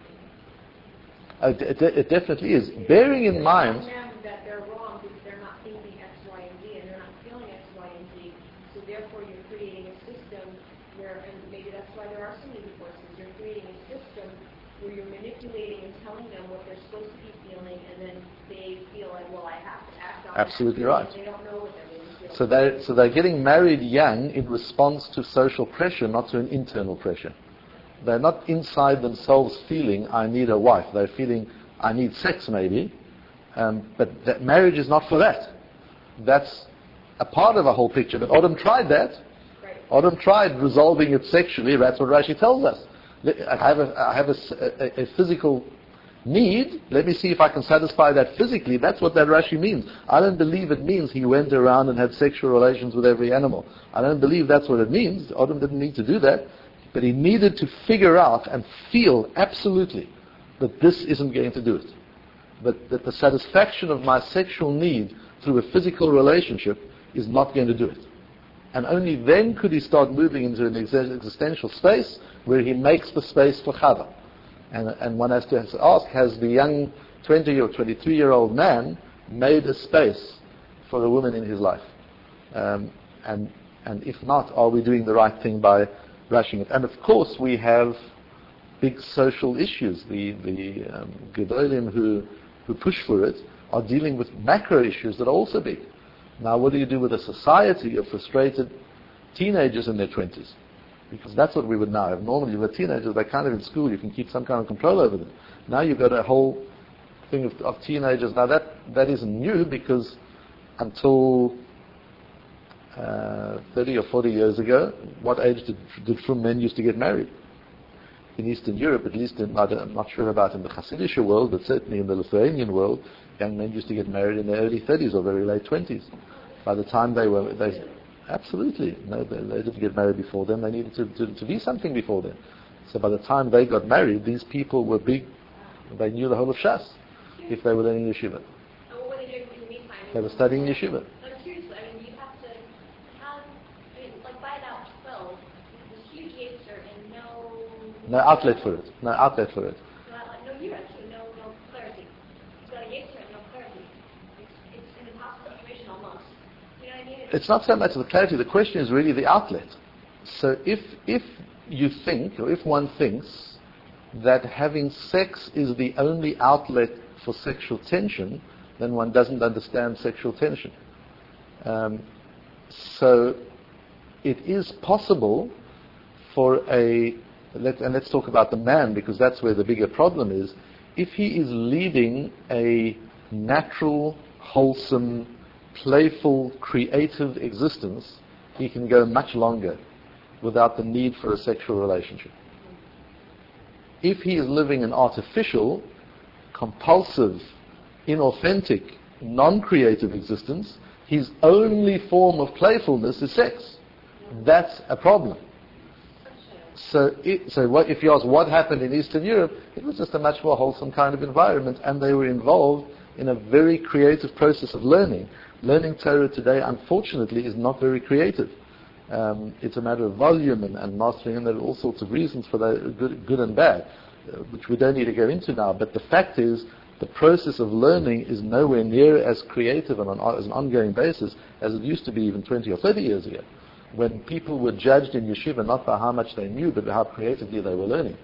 to be happening. It definitely is. Bearing in mind that they're wrong because they're not thinking X, Y, and Z, and they're not feeling X, Y, and Z. So therefore, you're creating a system where, and maybe that's why there are so many divorces. You're creating a system where you're manipulating and telling them what they're supposed to be feeling, and then they feel like, well, I have to act on absolutely that. Right. They don't know what they're really feeling. So they're getting married young in response to social pressure, not to an internal pressure. They're not inside themselves feeling, I need a wife. They're feeling, I need sex maybe, but that marriage is not for that. That's a part of a whole picture. But Adam tried that. Right. Adam tried resolving it sexually. That's what Rashi tells us. I have a physical need. Let me see if I can satisfy that physically. That's what that Rashi means. I don't believe it means he went around and had sexual relations with every animal. I don't believe that's what it means. Adam didn't need to do that. But he needed to figure out and feel absolutely that this isn't going to do it. That the satisfaction of my sexual need through a physical relationship is not going to do it. And only then could he start moving into an existential space where he makes the space for Chava. And one has to ask, has the young 20 or 23-year-old man made a space for the woman in his life? And if not, are we doing the right thing by rushing it? And of course we have big social issues. The Gedolim who push for it are dealing with macro issues that are also big. Now what do you do with a society of frustrated teenagers in their 20s? Because that's what we would now have. Normally with teenagers, they're kind of in school, you can keep some kind of control over them. Now you've got a whole thing of teenagers. Now that isn't new, because until 30 or 40 years ago, what age did frum men used to get married? In Eastern Europe, at least, I'm not sure about in the Hasidic world, but certainly in the Lithuanian world, young men used to get married in their early 30s or very late 20s. By the time absolutely, no, they didn't get married before then. They needed to be something before then. So by the time they got married, these people were big. They knew the whole of Shas if they were learning yeshiva. And what were they doing in the meantime? They were studying yeshiva. But seriously, I mean, you have to have, I mean, like by about 12, you have this huge yetzer and No outlet for it. No outlet for it. no yira, no clarity. You've got a yetzer and no clarity. It's an impossible situation almost. You know what I mean? It's not so much the clarity. The question is really the outlet. So if you think, or if one thinks that having sex is the only outlet for sexual tension, then one doesn't understand sexual tension. So it is possible for let's talk about the man, because that's where the bigger problem is. If he is leading a natural, wholesome, playful, creative existence, he can go much longer without the need for a sexual relationship. If he is living an artificial, compulsive, inauthentic, non-creative existence, his only form of playfulness is sex. That's a problem. So if you ask what happened in Eastern Europe, it was just a much more wholesome kind of environment, and they were involved in a very creative process of learning. Learning Torah today, unfortunately, is not very creative. It's a matter of volume and mastering, and there are all sorts of reasons for that, good and bad, which we don't need to go into now. But the fact is, the process of learning is nowhere near as creative and as an ongoing basis as it used to be even 20 or 30 years ago, when people were judged in yeshiva not by how much they knew, but how creatively they were learning,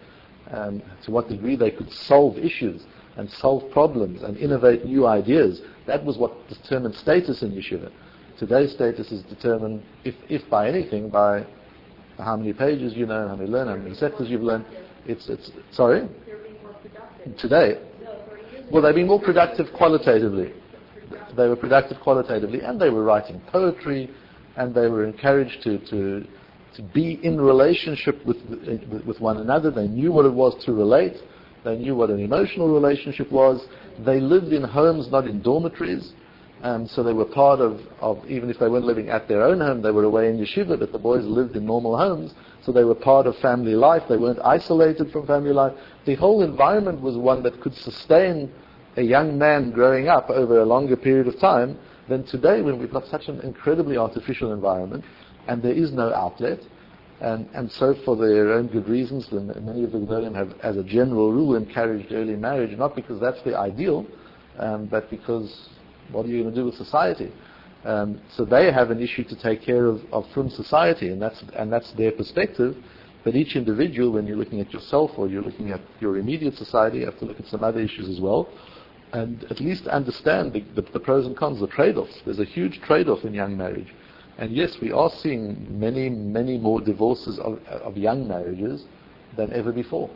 to what degree they could solve issues and solve problems and innovate new ideas. That was what determined status in yeshiva. Today's status is determined, if by anything, by how many pages you know, how many learn, how many sectors you've learned. Sorry? They're being more productive. Today? Well, they've been more productive qualitatively. They were productive qualitatively, and they were writing poetry, and they were encouraged to be in relationship with one another. They knew what it was to relate. They knew what an emotional relationship was. They lived in homes, not in dormitories. So they were part of, even if they weren't living at their own home, they were away in yeshiva, but the boys lived in normal homes. So they were part of family life. They weren't isolated from family life. The whole environment was one that could sustain a young man growing up over a longer period of time than today, when we've got such an incredibly artificial environment and there is no outlet. And so for their own good reasons, then many of the Gedolim have, as a general rule, encouraged early marriage, not because that's the ideal, but because what are you going to do with society? So they have an issue to take care of from society, and that's their perspective. But each individual, when you're looking at yourself or you're looking at your immediate society, you have to look at some other issues as well, and at least understand the pros and cons, the trade-offs. There's a huge trade-off in young marriage. And yes, we are seeing many, many more divorces of young marriages than ever before.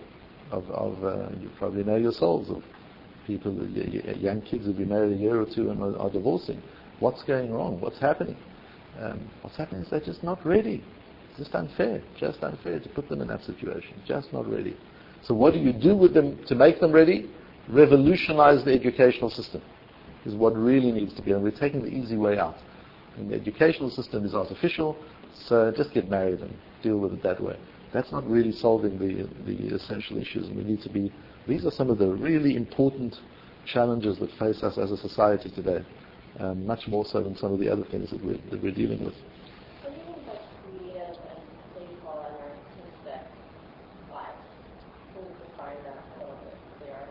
You probably know yourselves of people, young kids who've been married a year or two and are divorcing. What's going wrong? What's happening? What's happening is they're just not ready. It's just unfair to put them in that situation. Just not ready. So what do you do with them to make them ready? Revolutionize the educational system is what really needs to be, and we're taking the easy way out. And the educational system is artificial, so just get married and deal with it that way. That's not really solving the essential issues, and we need to be. These are some of the really important challenges that face us as a society today, much more so than some of the other things that we're dealing with. What do you think that's creative and playful and artistic lives? Can you define that a little bit clearer?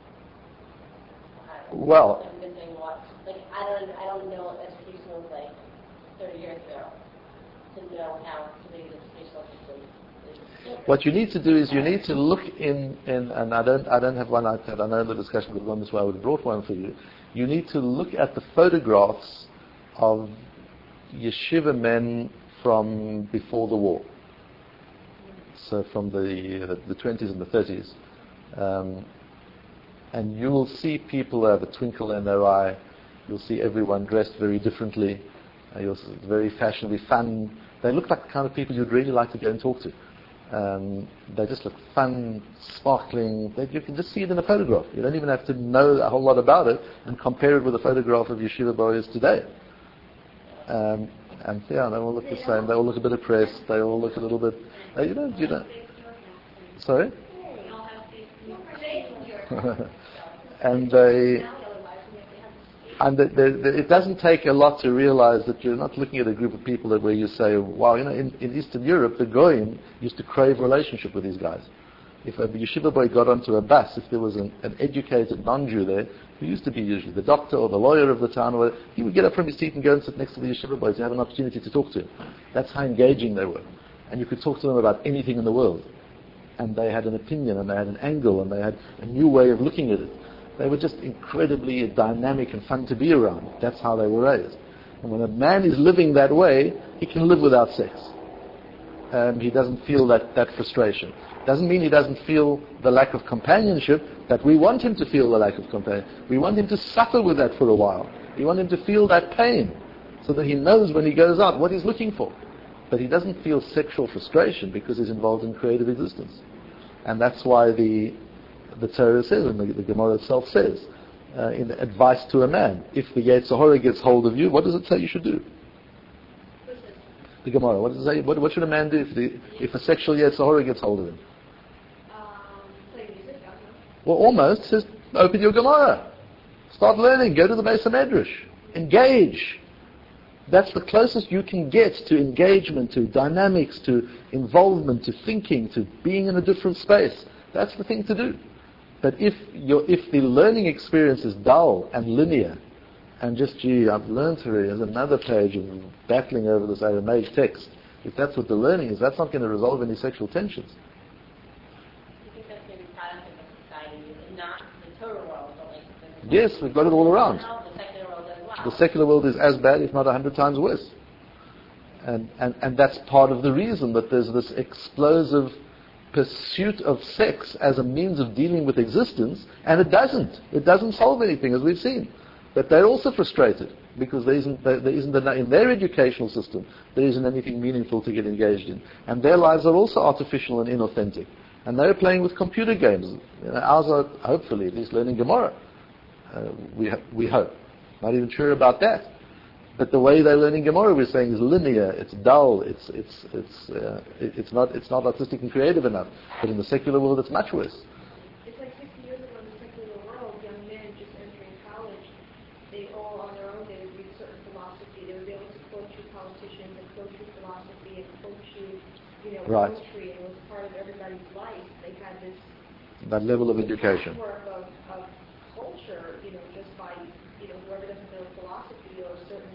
Well, I'm missing what, like, I don't know what education was like 30 years ago to know how today's educational system is. what you need to do is you need to look in and I don't have one iPad. I know the discussion would have gone this way. I would have brought one for you. You need to look at the photographs of yeshiva men from before the war. So from the 20s and the 30s. And you will see people have a twinkle in their eye. You'll see everyone dressed very differently. You'll see very fashionably fun. They look like the kind of people you'd really like to go and talk to. They just look fun, sparkling. You can just see it in a photograph. You don't even have to know a whole lot about it and compare it with a photograph of yeshiva boys today. And yeah, they all look the same. They all look a bit oppressed. They all look a little bit, you know. Sorry? We all have these conversations here. And it doesn't take a lot to realize that you're not looking at a group of people where you say, wow, in Eastern Europe, the Goyim used to crave relationship with these guys. If a yeshiva boy got onto a bus, if there was an educated non-Jew there, who used to be usually the doctor or the lawyer of the town, or he would get up from his seat and go and sit next to the yeshiva boy to have an opportunity to talk to him. That's how engaging they were. And you could talk to them about anything in the world. And they had an opinion, and they had an angle, and they had a new way of looking at it. They were just incredibly dynamic and fun to be around. That's how they were raised. And when a man is living that way, he can live without sex. He doesn't feel that frustration. Doesn't mean he doesn't feel the lack of companionship, that we want him to feel the lack of companionship. We want him to suffer with that for a while. We want him to feel that pain, so that he knows when he goes out what he's looking for. But he doesn't feel sexual frustration because he's involved in creative existence. And that's why the Torah says, and the Gemara itself says, in advice to a man, if the Yetzer Hara gets hold of you, what does it say you should do? The Gemara, what does it say? What should a man do if a sexual Yetzer Hara gets hold of him? Play music, I don't know. Well, almost says, open your Gemara. Start learning. Go to the Beis HaMedrash. Engage. That's the closest you can get to engagement, to dynamics, to involvement, to thinking, to being in a different space. That's the thing to do. But if the learning experience is dull and linear, and just, gee, I've learned already, there's another page of battling over this Aramaic text. If that's what the learning is, that's not going to resolve any sexual tensions. I think that's maybe product of the society, not the Torah world, but like Yes, we've got it all around. the secular world as well. The secular world is as bad, if not 100 times worse. And that's part of the reason that there's this explosive pursuit of sex as a means of dealing with existence, and it doesn't solve anything, as we've seen. But they're also frustrated because there isn't in their educational system, there isn't anything meaningful to get engaged in, and their lives are also artificial and inauthentic. And they're playing with computer games. Ours are hopefully at least learning Gemara. We hope. Not even sure about that. But the way they're learning Gemara, we're saying, is linear. It's dull. It's not artistic and creative enough. But in the secular world, it's much worse. It's like 50 years ago in the secular world, young men just entering college, they all on their own, they would read certain philosophy. They would be able to quote you politicians and quote you philosophy and quote you, Right. poetry. It was part of everybody's life. They had this That level of education. work of culture, just by, whoever doesn't know philosophy or certain,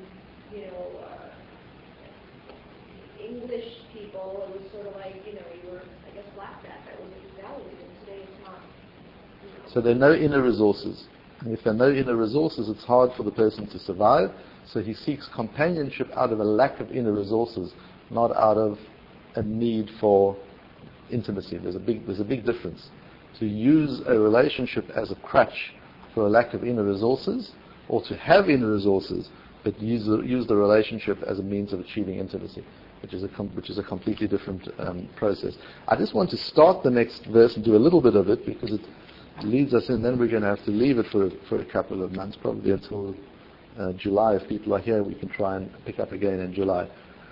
English people, it was sort of like, you were, I guess, laughed at. That was valued, and today it's not. So there are no inner resources. And if there are no inner resources, it's hard for the person to survive. So he seeks companionship out of a lack of inner resources, not out of a need for intimacy. There's a big difference. To use a relationship as a crutch for a lack of inner resources, or to have inner resources, but use the relationship as a means of achieving intimacy, which is a completely different process. I just want to start the next verse and do a little bit of it because it leads us in. Then we're going to have to leave it for a couple of months, probably until July. If people are here, we can try and pick up again in July.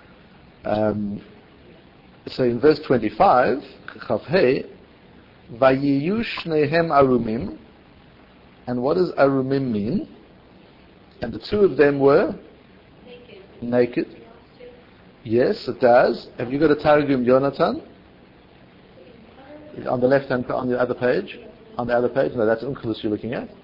So in verse 25, Chaf Hei, Vayiyu shnehem arumim, and what does arumim mean? And the two of them were naked. Yes, it does. Have you got a Targum Yonatan? On the left hand, on the other page. On the other page. No, that's Onkelos you're looking at.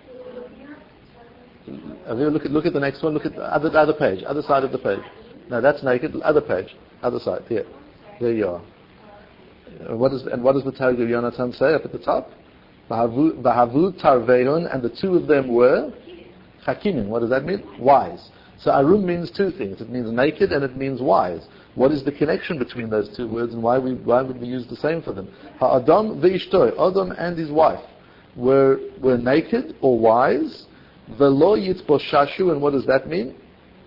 Have you look at the next one. Look at the other page, other side of the page. No, that's naked. Other page, other side. Here, there you are. What does the Targum Yonatan say up at the top? Vahavu tarvehun, and the two of them were Hakimin. What does that mean? Wise. So arum means two things. It means naked and it means wise. What is the connection between those two words, and why would we use the same for them? Ha'adam ve'ishtoi, Adam and his wife were naked or wise. Velo yitboshashu, and what does that mean?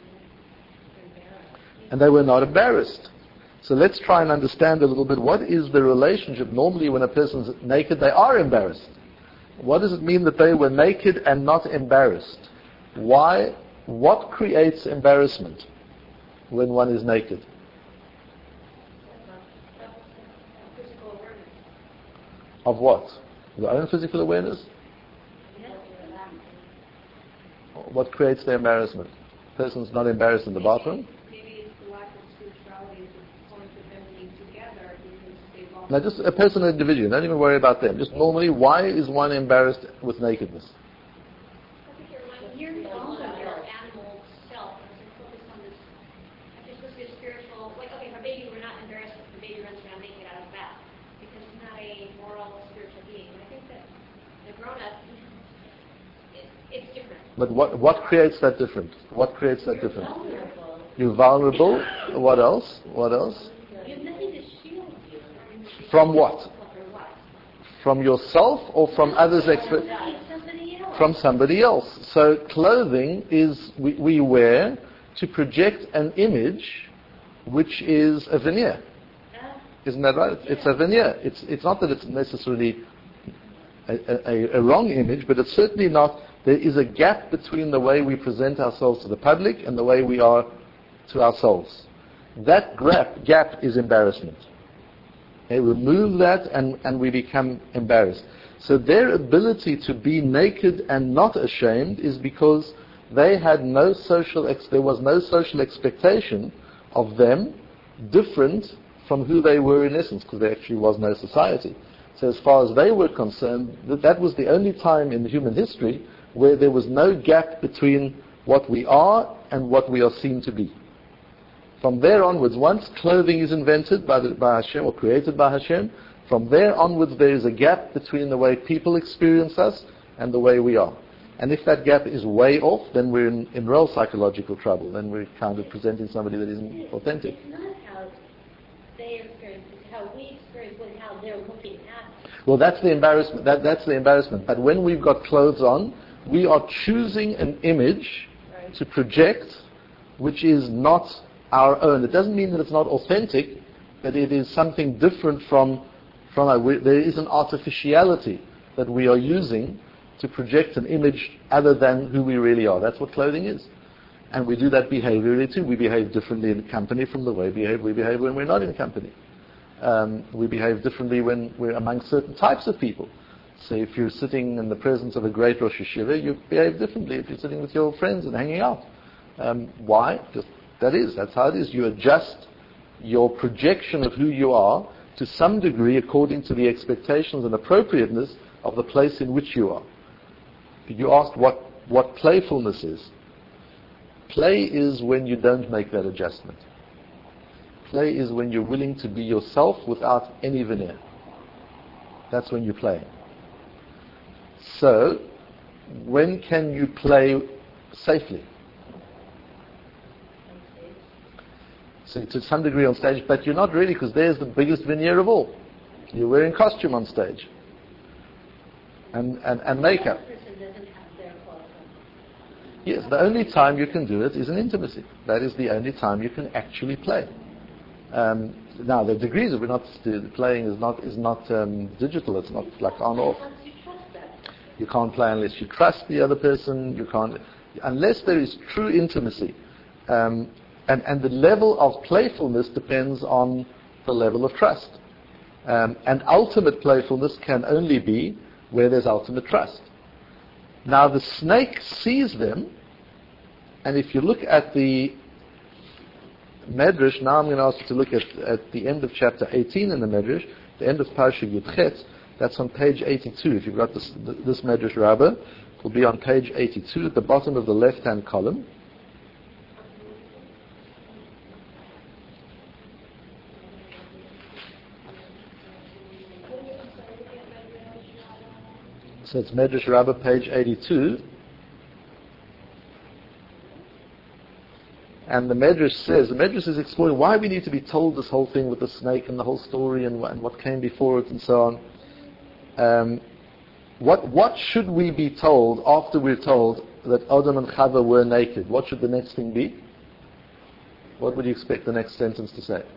And they were not embarrassed. So let's try and understand a little bit, what is the relationship? Normally when a person's naked, they are embarrassed. What does it mean that they were naked and not embarrassed? Why? What creates embarrassment when one is naked? Of what? Their own physical awareness? What creates the embarrassment? The person's not embarrassed in the bathroom? Maybe it's the lack of spirituality is the point of them being together because they've all... Now just a person, an individual, don't even worry about them. Just normally, why is one embarrassed with nakedness? When you're on your animal self, and so focus on this, I just supposed to be a spiritual, like, okay, for a baby, we're not embarrassed if the baby runs around naked out of bath, because he's not a moral, spiritual being. And I think that the grown-up, it's different. But what creates that difference? What creates that difference? You're vulnerable. What else? What else? You have nothing to shield you. From what? From yourself or from others' from somebody else. So clothing is we wear to project an image which is a veneer. Isn't that right? It's a veneer. It's not that it's necessarily a wrong image, but it's certainly not. There is a gap between the way we present ourselves to the public and the way we are to ourselves. That gap is embarrassment. They remove that and we become embarrassed. So their ability to be naked and not ashamed is because they had no there was no social expectation of them different from who they were in essence, because there actually was no society. So as far as they were concerned, that was the only time in human history where there was no gap between what we are and what we are seen to be. From there onwards, once clothing is invented by Hashem or created by Hashem, from there onwards there is a gap between the way people experience us and the way we are. And if that gap is way off, then we're in real psychological trouble. Then we're kind of presenting somebody that isn't authentic. It's not how they experience, it's how we experience and how they're looking at us. Well, that's the embarrassment. That's the embarrassment. But when we've got clothes on, we are choosing an image to project which is not our own. It doesn't mean that it's not authentic, but it is something different from there is an artificiality that we are using to project an image other than who we really are. That's what clothing is. And we do that behaviorally too. We behave differently in company from the way we behave when we're not in company. We behave differently when we're among certain types of people. So if you're sitting in the presence of a great Rosh Hashiva, you behave differently if you're sitting with your friends and hanging out. Why? That's how it is. You adjust your projection of who you are to some degree according to the expectations and appropriateness of the place in which you are. You asked what playfulness is. Play is when you don't make that adjustment. Play is when you're willing to be yourself without any veneer. That's when you play. So, when can you play safely? So to some degree on stage, but you're not really, because there's the biggest veneer of all. You're wearing costume on stage. And makeup. Yes, the only time you can do it is in intimacy. That is the only time you can actually play. Now, the degrees of playing is not digital. It's not like on or off. You can't play unless you trust the other person. You can't, unless there is true intimacy. And the level of playfulness depends on the level of trust. And ultimate playfulness can only be where there's ultimate trust. Now the snake sees them, and if you look at the Medrash, now I'm going to ask you to look at the end of chapter 18 in the Medrash, the end of Parsha Yudchet, that's on page 82. If you've got this Medrash Rabbah, it will be on page 82 at the bottom of the left-hand column. So it's Medrash Rabbah, page 82. And the Medrash is exploring why we need to be told this whole thing with the snake and the whole story and what came before it and so on. What should we be told after we're told that Adam and Chava were naked? What should the next thing be? What would you expect the next sentence to say?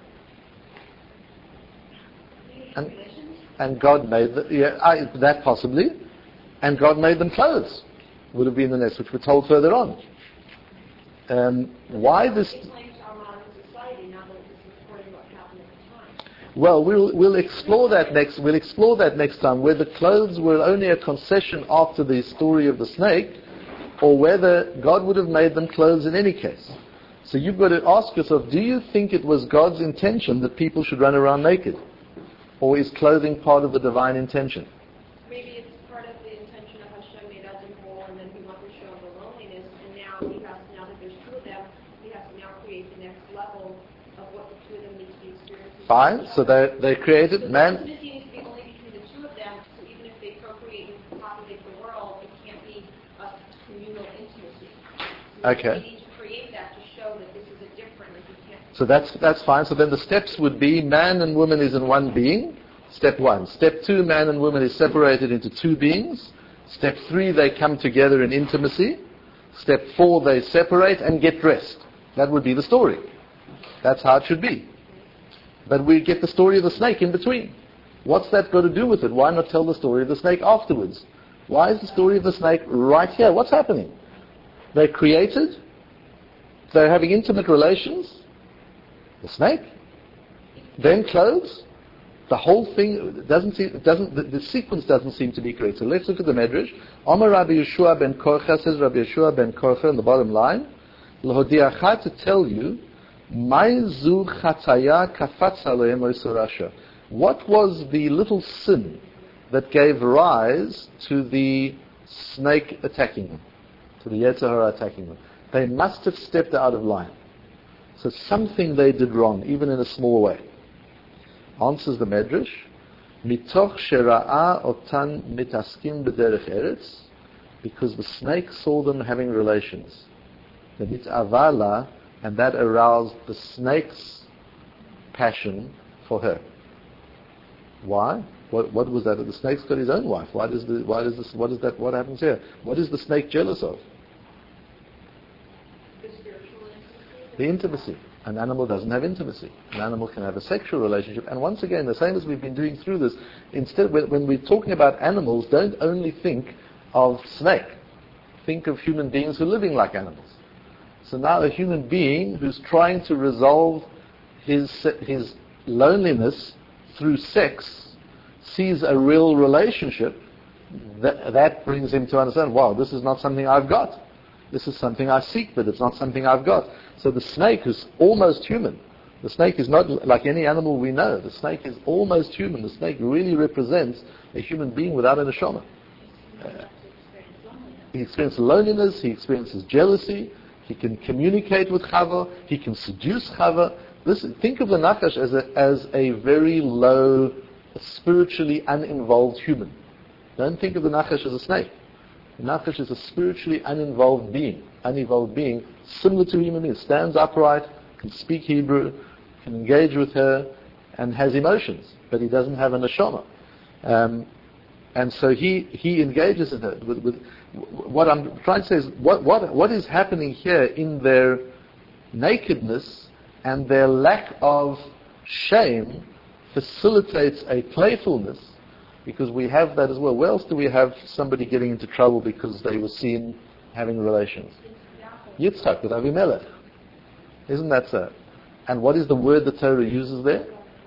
And God made that possibly. And God made them clothes, would have been the next, which we're told further on. Why this? Well, we'll explore that next. We'll explore that next time. Whether clothes were only a concession after the story of the snake, or whether God would have made them clothes in any case. So you've got to ask yourself: do you think it was God's intention that people should run around naked, or is clothing part of the divine intention? Maybe it's part of the intention of Hashem made Adam whole, and then he wanted to show the loneliness, and now that there's two of them, he has to now create the next level of what the two of them need to be experiencing. Fine. So they created man. The intimacy needs to be only between the two of them. So even if they procreate and populate the world, it can't be a communal intimacy. Okay. We need to create that to show that this is a different. Like you can't. So that's fine. So then the steps would be: man and woman is in one being. Step 1. Step 2, man and woman is separated into two beings. Step 3, they come together in intimacy. Step 4, they separate and get dressed. That would be the story. That's how it should be. But we get the story of the snake in between. What's that got to do with it? Why not tell the story of the snake afterwards? Why is the story of the snake right here? What's happening? They're created. They're having intimate relations. The snake. Then clothes. The whole thing the sequence doesn't seem to be correct. So let's look at the Medrash. Amar Rabbi Yeshua ben Korcha, says Rabbi Yeshua ben Korcha in the bottom line, L'hodiacha, to tell you, Maizu chataya kafatz aleim oisurasha. What was the little sin that gave rise to the snake attacking them, to the Yetzer Hara attacking them? They must have stepped out of line. So something they did wrong, even in a small way. Answers the Medrash, mitoch shera'a otan mitaskim b'derech eretz, because the snake saw them having relations. The mit'avala, and that aroused the snake's passion for her. Why? What was that? The snake's got his own wife. What happens here? What is the snake jealous of? The intimacy. An animal doesn't have intimacy. An animal can have a sexual relationship. And once again, the same as we've been doing through this, instead, when we're talking about animals, don't only think of snake. Think of human beings who are living like animals. So now a human being who's trying to resolve his loneliness through sex sees a real relationship, that brings him to understand, wow, this is not something I've got. This is something I seek, but it's not something I've got. So the snake is almost human. The snake is not like any animal we know. The snake is almost human. The snake really represents a human being without a neshama. He experiences loneliness. He experiences jealousy. He can communicate with Chava. He can seduce Chava. Think of the Nachash as a very low, spiritually uninvolved human. Don't think of the Nachash as a snake. The Nachash is a spiritually uninvolved being, similar to human beings, stands upright, can speak Hebrew, can engage with her, and has emotions, but he doesn't have a neshama. And so he engages in her. With what I'm trying to say is, what is happening here in their nakedness and their lack of shame facilitates a playfulness, because we have that as well. Where else do we have somebody getting into trouble because they were seen having relations? Yitzchak with Avimelech. Isn't that so? And what is the word the Torah uses there?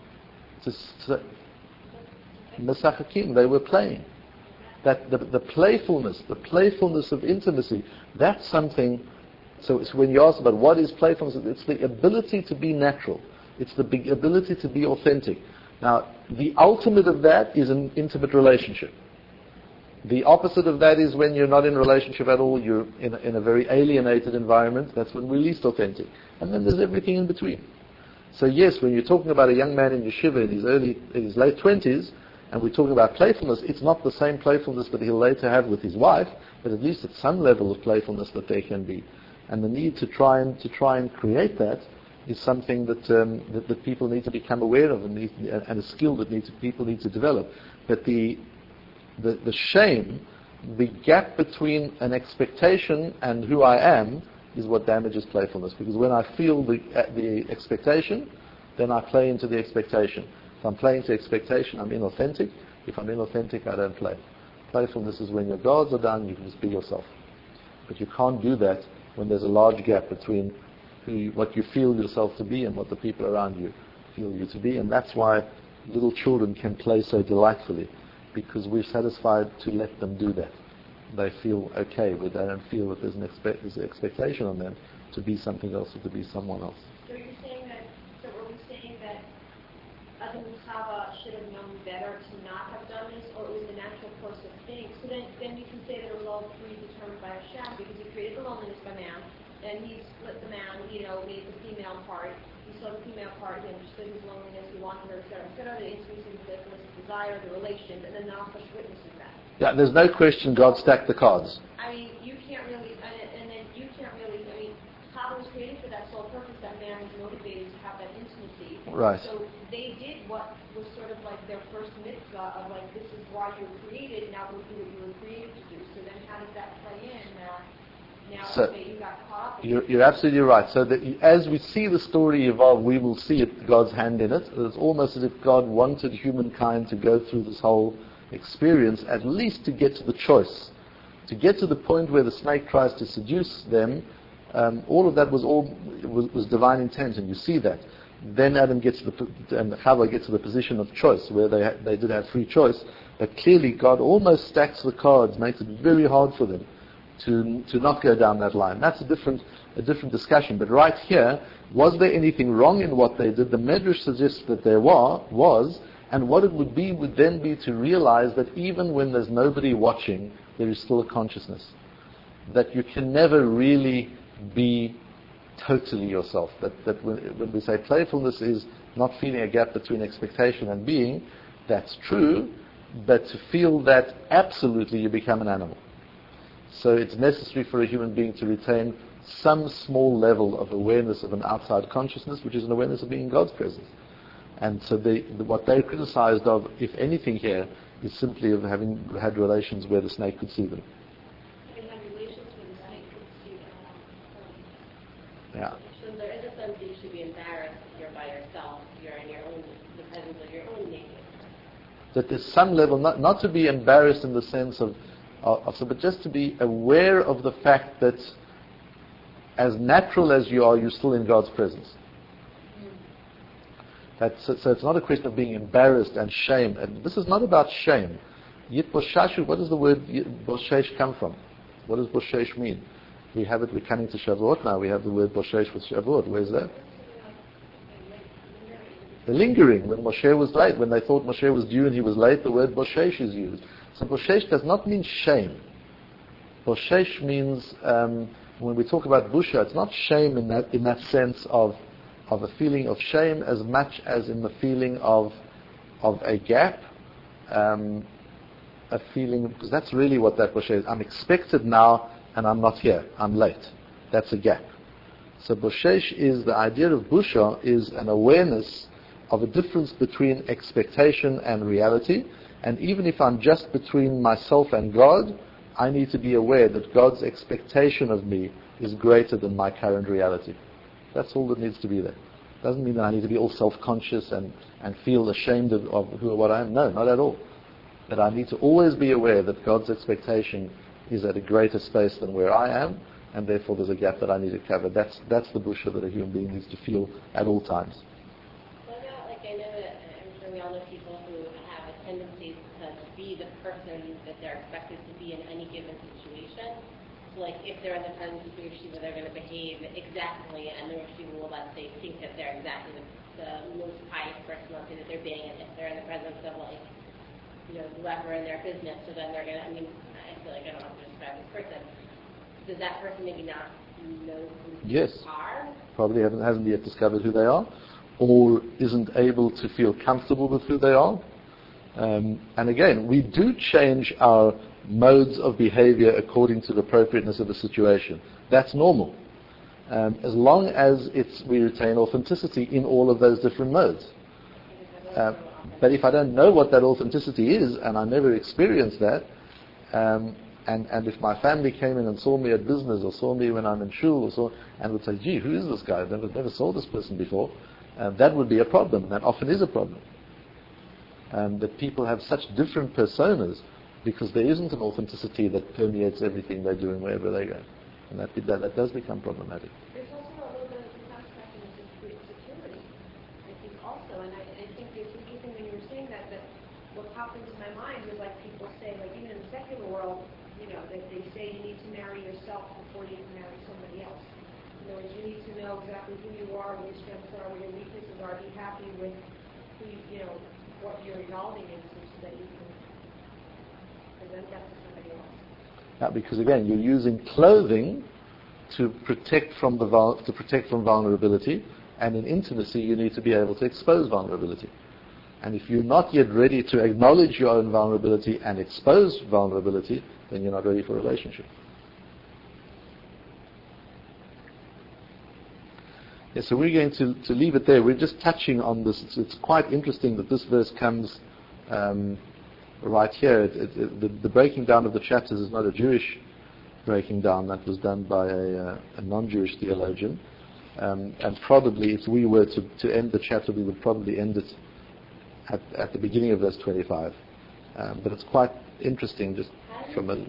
Mesachakim. They were playing. That the playfulness of intimacy, that's something. So it's when you ask about what is playfulness, it's the ability to be natural. It's the big ability to be authentic. Now, the ultimate of that is an intimate relationship. The opposite of that is when you're not in a relationship at all, you're in a very alienated environment. That's when we're least authentic. And then there's everything in between. So yes, when you're talking about a young man in yeshiva in his late 20s, and we're talking about playfulness, it's not the same playfulness that he'll later have with his wife, but at least it's some level of playfulness that there can be. And the need to try and create that is something that people need to become aware of, and a skill that people need to develop. But the shame, the gap between an expectation and who I am, is what damages playfulness. Because when I feel the expectation, then I play into the expectation. If I'm playing to expectation, I'm inauthentic. If I'm inauthentic, I don't play. Playfulness is when your guards are down, you can just be yourself. But you can't do that when there's a large gap between what you feel yourself to be and what the people around you feel you to be, and that's why little children can play so delightfully, because we're satisfied to let them do that. They feel okay, but they don't feel that there's an expectation on them to be something else or to be someone else. So you're saying that, so are we saying that Adam and Chava should have known better to not have done this, or it was the natural course of things? So then you can say that it was all predetermined by Hashem, because he created the loneliness by man, and he split the man, made the female part. He saw the female part, he understood his loneliness, he wanted her, etc. The intimacy, the desire, the relations, and then Nachash witnesses that. Yeah, there's no question God stacked the cards. I mean, you can't really, and then you can't really, Chava was created for that sole purpose, that man was motivated to have that intimacy. Right. So they did what was sort of like their first mitzvah of like, this is why you were created, now go do what you were created to do. So then how does that play in now you got caught up in You're absolutely right. So that as we see the story evolve, we will see God's hand in it. It's almost as if God wanted humankind to go through this whole experience, at least to get to the choice, to get to the point where the snake tries to seduce them. All of that was divine intent, and you see that. Then Adam gets and Chava gets to the position of choice, where they did have free choice, but clearly God almost stacks the cards, makes it very hard for them to not go down that line. That's a different discussion. But right here, was there anything wrong in what they did? The Medrash suggests that there was, and what it would then be to realize that even when there's nobody watching, there is still a consciousness. That you can never really be totally yourself. That when we say playfulness is not feeling a gap between expectation and being, that's true, but to feel that absolutely you become an animal. So it's necessary for a human being to retain some small level of awareness of an outside consciousness, which is an awareness of being in God's presence. And so what they criticized of, if anything here, is simply of having had relations where the snake could see them. Having had relations where the snake could see them. Yeah. So there is a sense that you should be embarrassed if you're by yourself, you're in the presence of your own naked. That there's some level, not to be embarrassed in the sense of, but just to be aware of the fact that as natural as you are, you're still in God's presence. So it's not a question of being embarrassed and shame. And this is not about shame. Yitboshashu, what does the word boshesh come from? What does boshesh mean? We're coming to Shavuot now. We have the word boshesh with Shavuot. Where's that? The lingering, when Moshe was late, when they thought Moshe was due and he was late, the word boshesh is used. So boshesh does not mean shame. Boshesh means, when we talk about busha, it's not shame in that sense of a feeling of shame as much as in the feeling of a gap, a feeling, because that's really what that boshesh is. I'm expected now and I'm not here. I'm late. That's a gap. So boshesh is the idea of busha is an awareness of a difference between expectation and reality. And even if I'm just between myself and God, I need to be aware that God's expectation of me is greater than my current reality. That's all that needs to be there. Doesn't mean that I need to be all self-conscious and feel ashamed of who or what I am. No, not at all. But I need to always be aware that God's expectation is at a greater space than where I am, and therefore there's a gap that I need to cover. That's the busha that a human being needs to feel at all times. What about, I know that I'm sure we all know people who have a tendency to be the person that they're expected to be in any given situation. So if they're in the presence of Rosh Yeshiva, they're going to behave exactly, and the Rosh Yeshiva will, let's say, think that they're exactly the most pious person, let's say, that they're being, and if they're in the presence of, whoever in their business, so then they're going to, I feel like I don't have to describe this person. Does that person maybe not know who they are? Probably hasn't yet discovered who they are, or isn't able to feel comfortable with who they are. And again, we do change our modes of behavior according to the appropriateness of the situation. That's normal. As long as we retain authenticity in all of those different modes. But if I don't know what that authenticity is, and I never experienced that, and if my family came in and saw me at business, or saw me when I'm in shul, and would say, gee, who is this guy? I've never saw this person before, that would be a problem. That often is a problem. That people have such different personas because there isn't an authenticity that permeates everything they do and wherever they go. And that does become problematic. There's also a little bit of the aspect of security. I think also marry yourself before you can marry somebody else. In other words, you need to know exactly who you are, what your strengths are, what your weaknesses are, be happy with who what you're evolving into so that you can present that to somebody else. Yeah, because again, you're using clothing to protect from vulnerability, and in intimacy you need to be able to expose vulnerability. And if you're not yet ready to acknowledge your own vulnerability and expose vulnerability, then you're not ready for a relationship. Yeah, so we're going to leave it there. We're just touching on this. It's quite interesting that this verse comes right here. The breaking down of the chapters is not a Jewish breaking down. That was done by a non-Jewish theologian. And probably if we were to end the chapter, we would probably end it at the beginning of verse 25. But it's quite interesting just from a...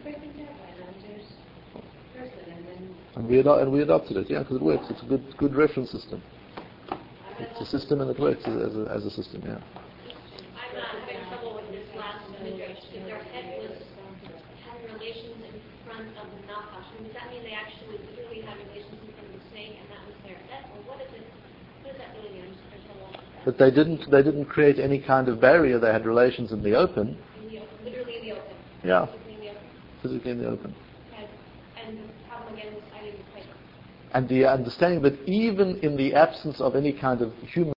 And we adopted it, yeah, because it works. It's a good reference system. It's a system and it works as a system, yeah. I'm having trouble with this last midrash. If their head was having relations in front of the Nachash, does that mean they actually literally had relations in front of the snake and that was their head? Or what is it? What does that really mean? I'm just trouble with that. But they didn't create any kind of barrier. They had relations in the open. Literally in the open. Yeah. Physically in the open. Physically in the open. And the problem again was I didn't quite. And the understanding that even in the absence of any kind of human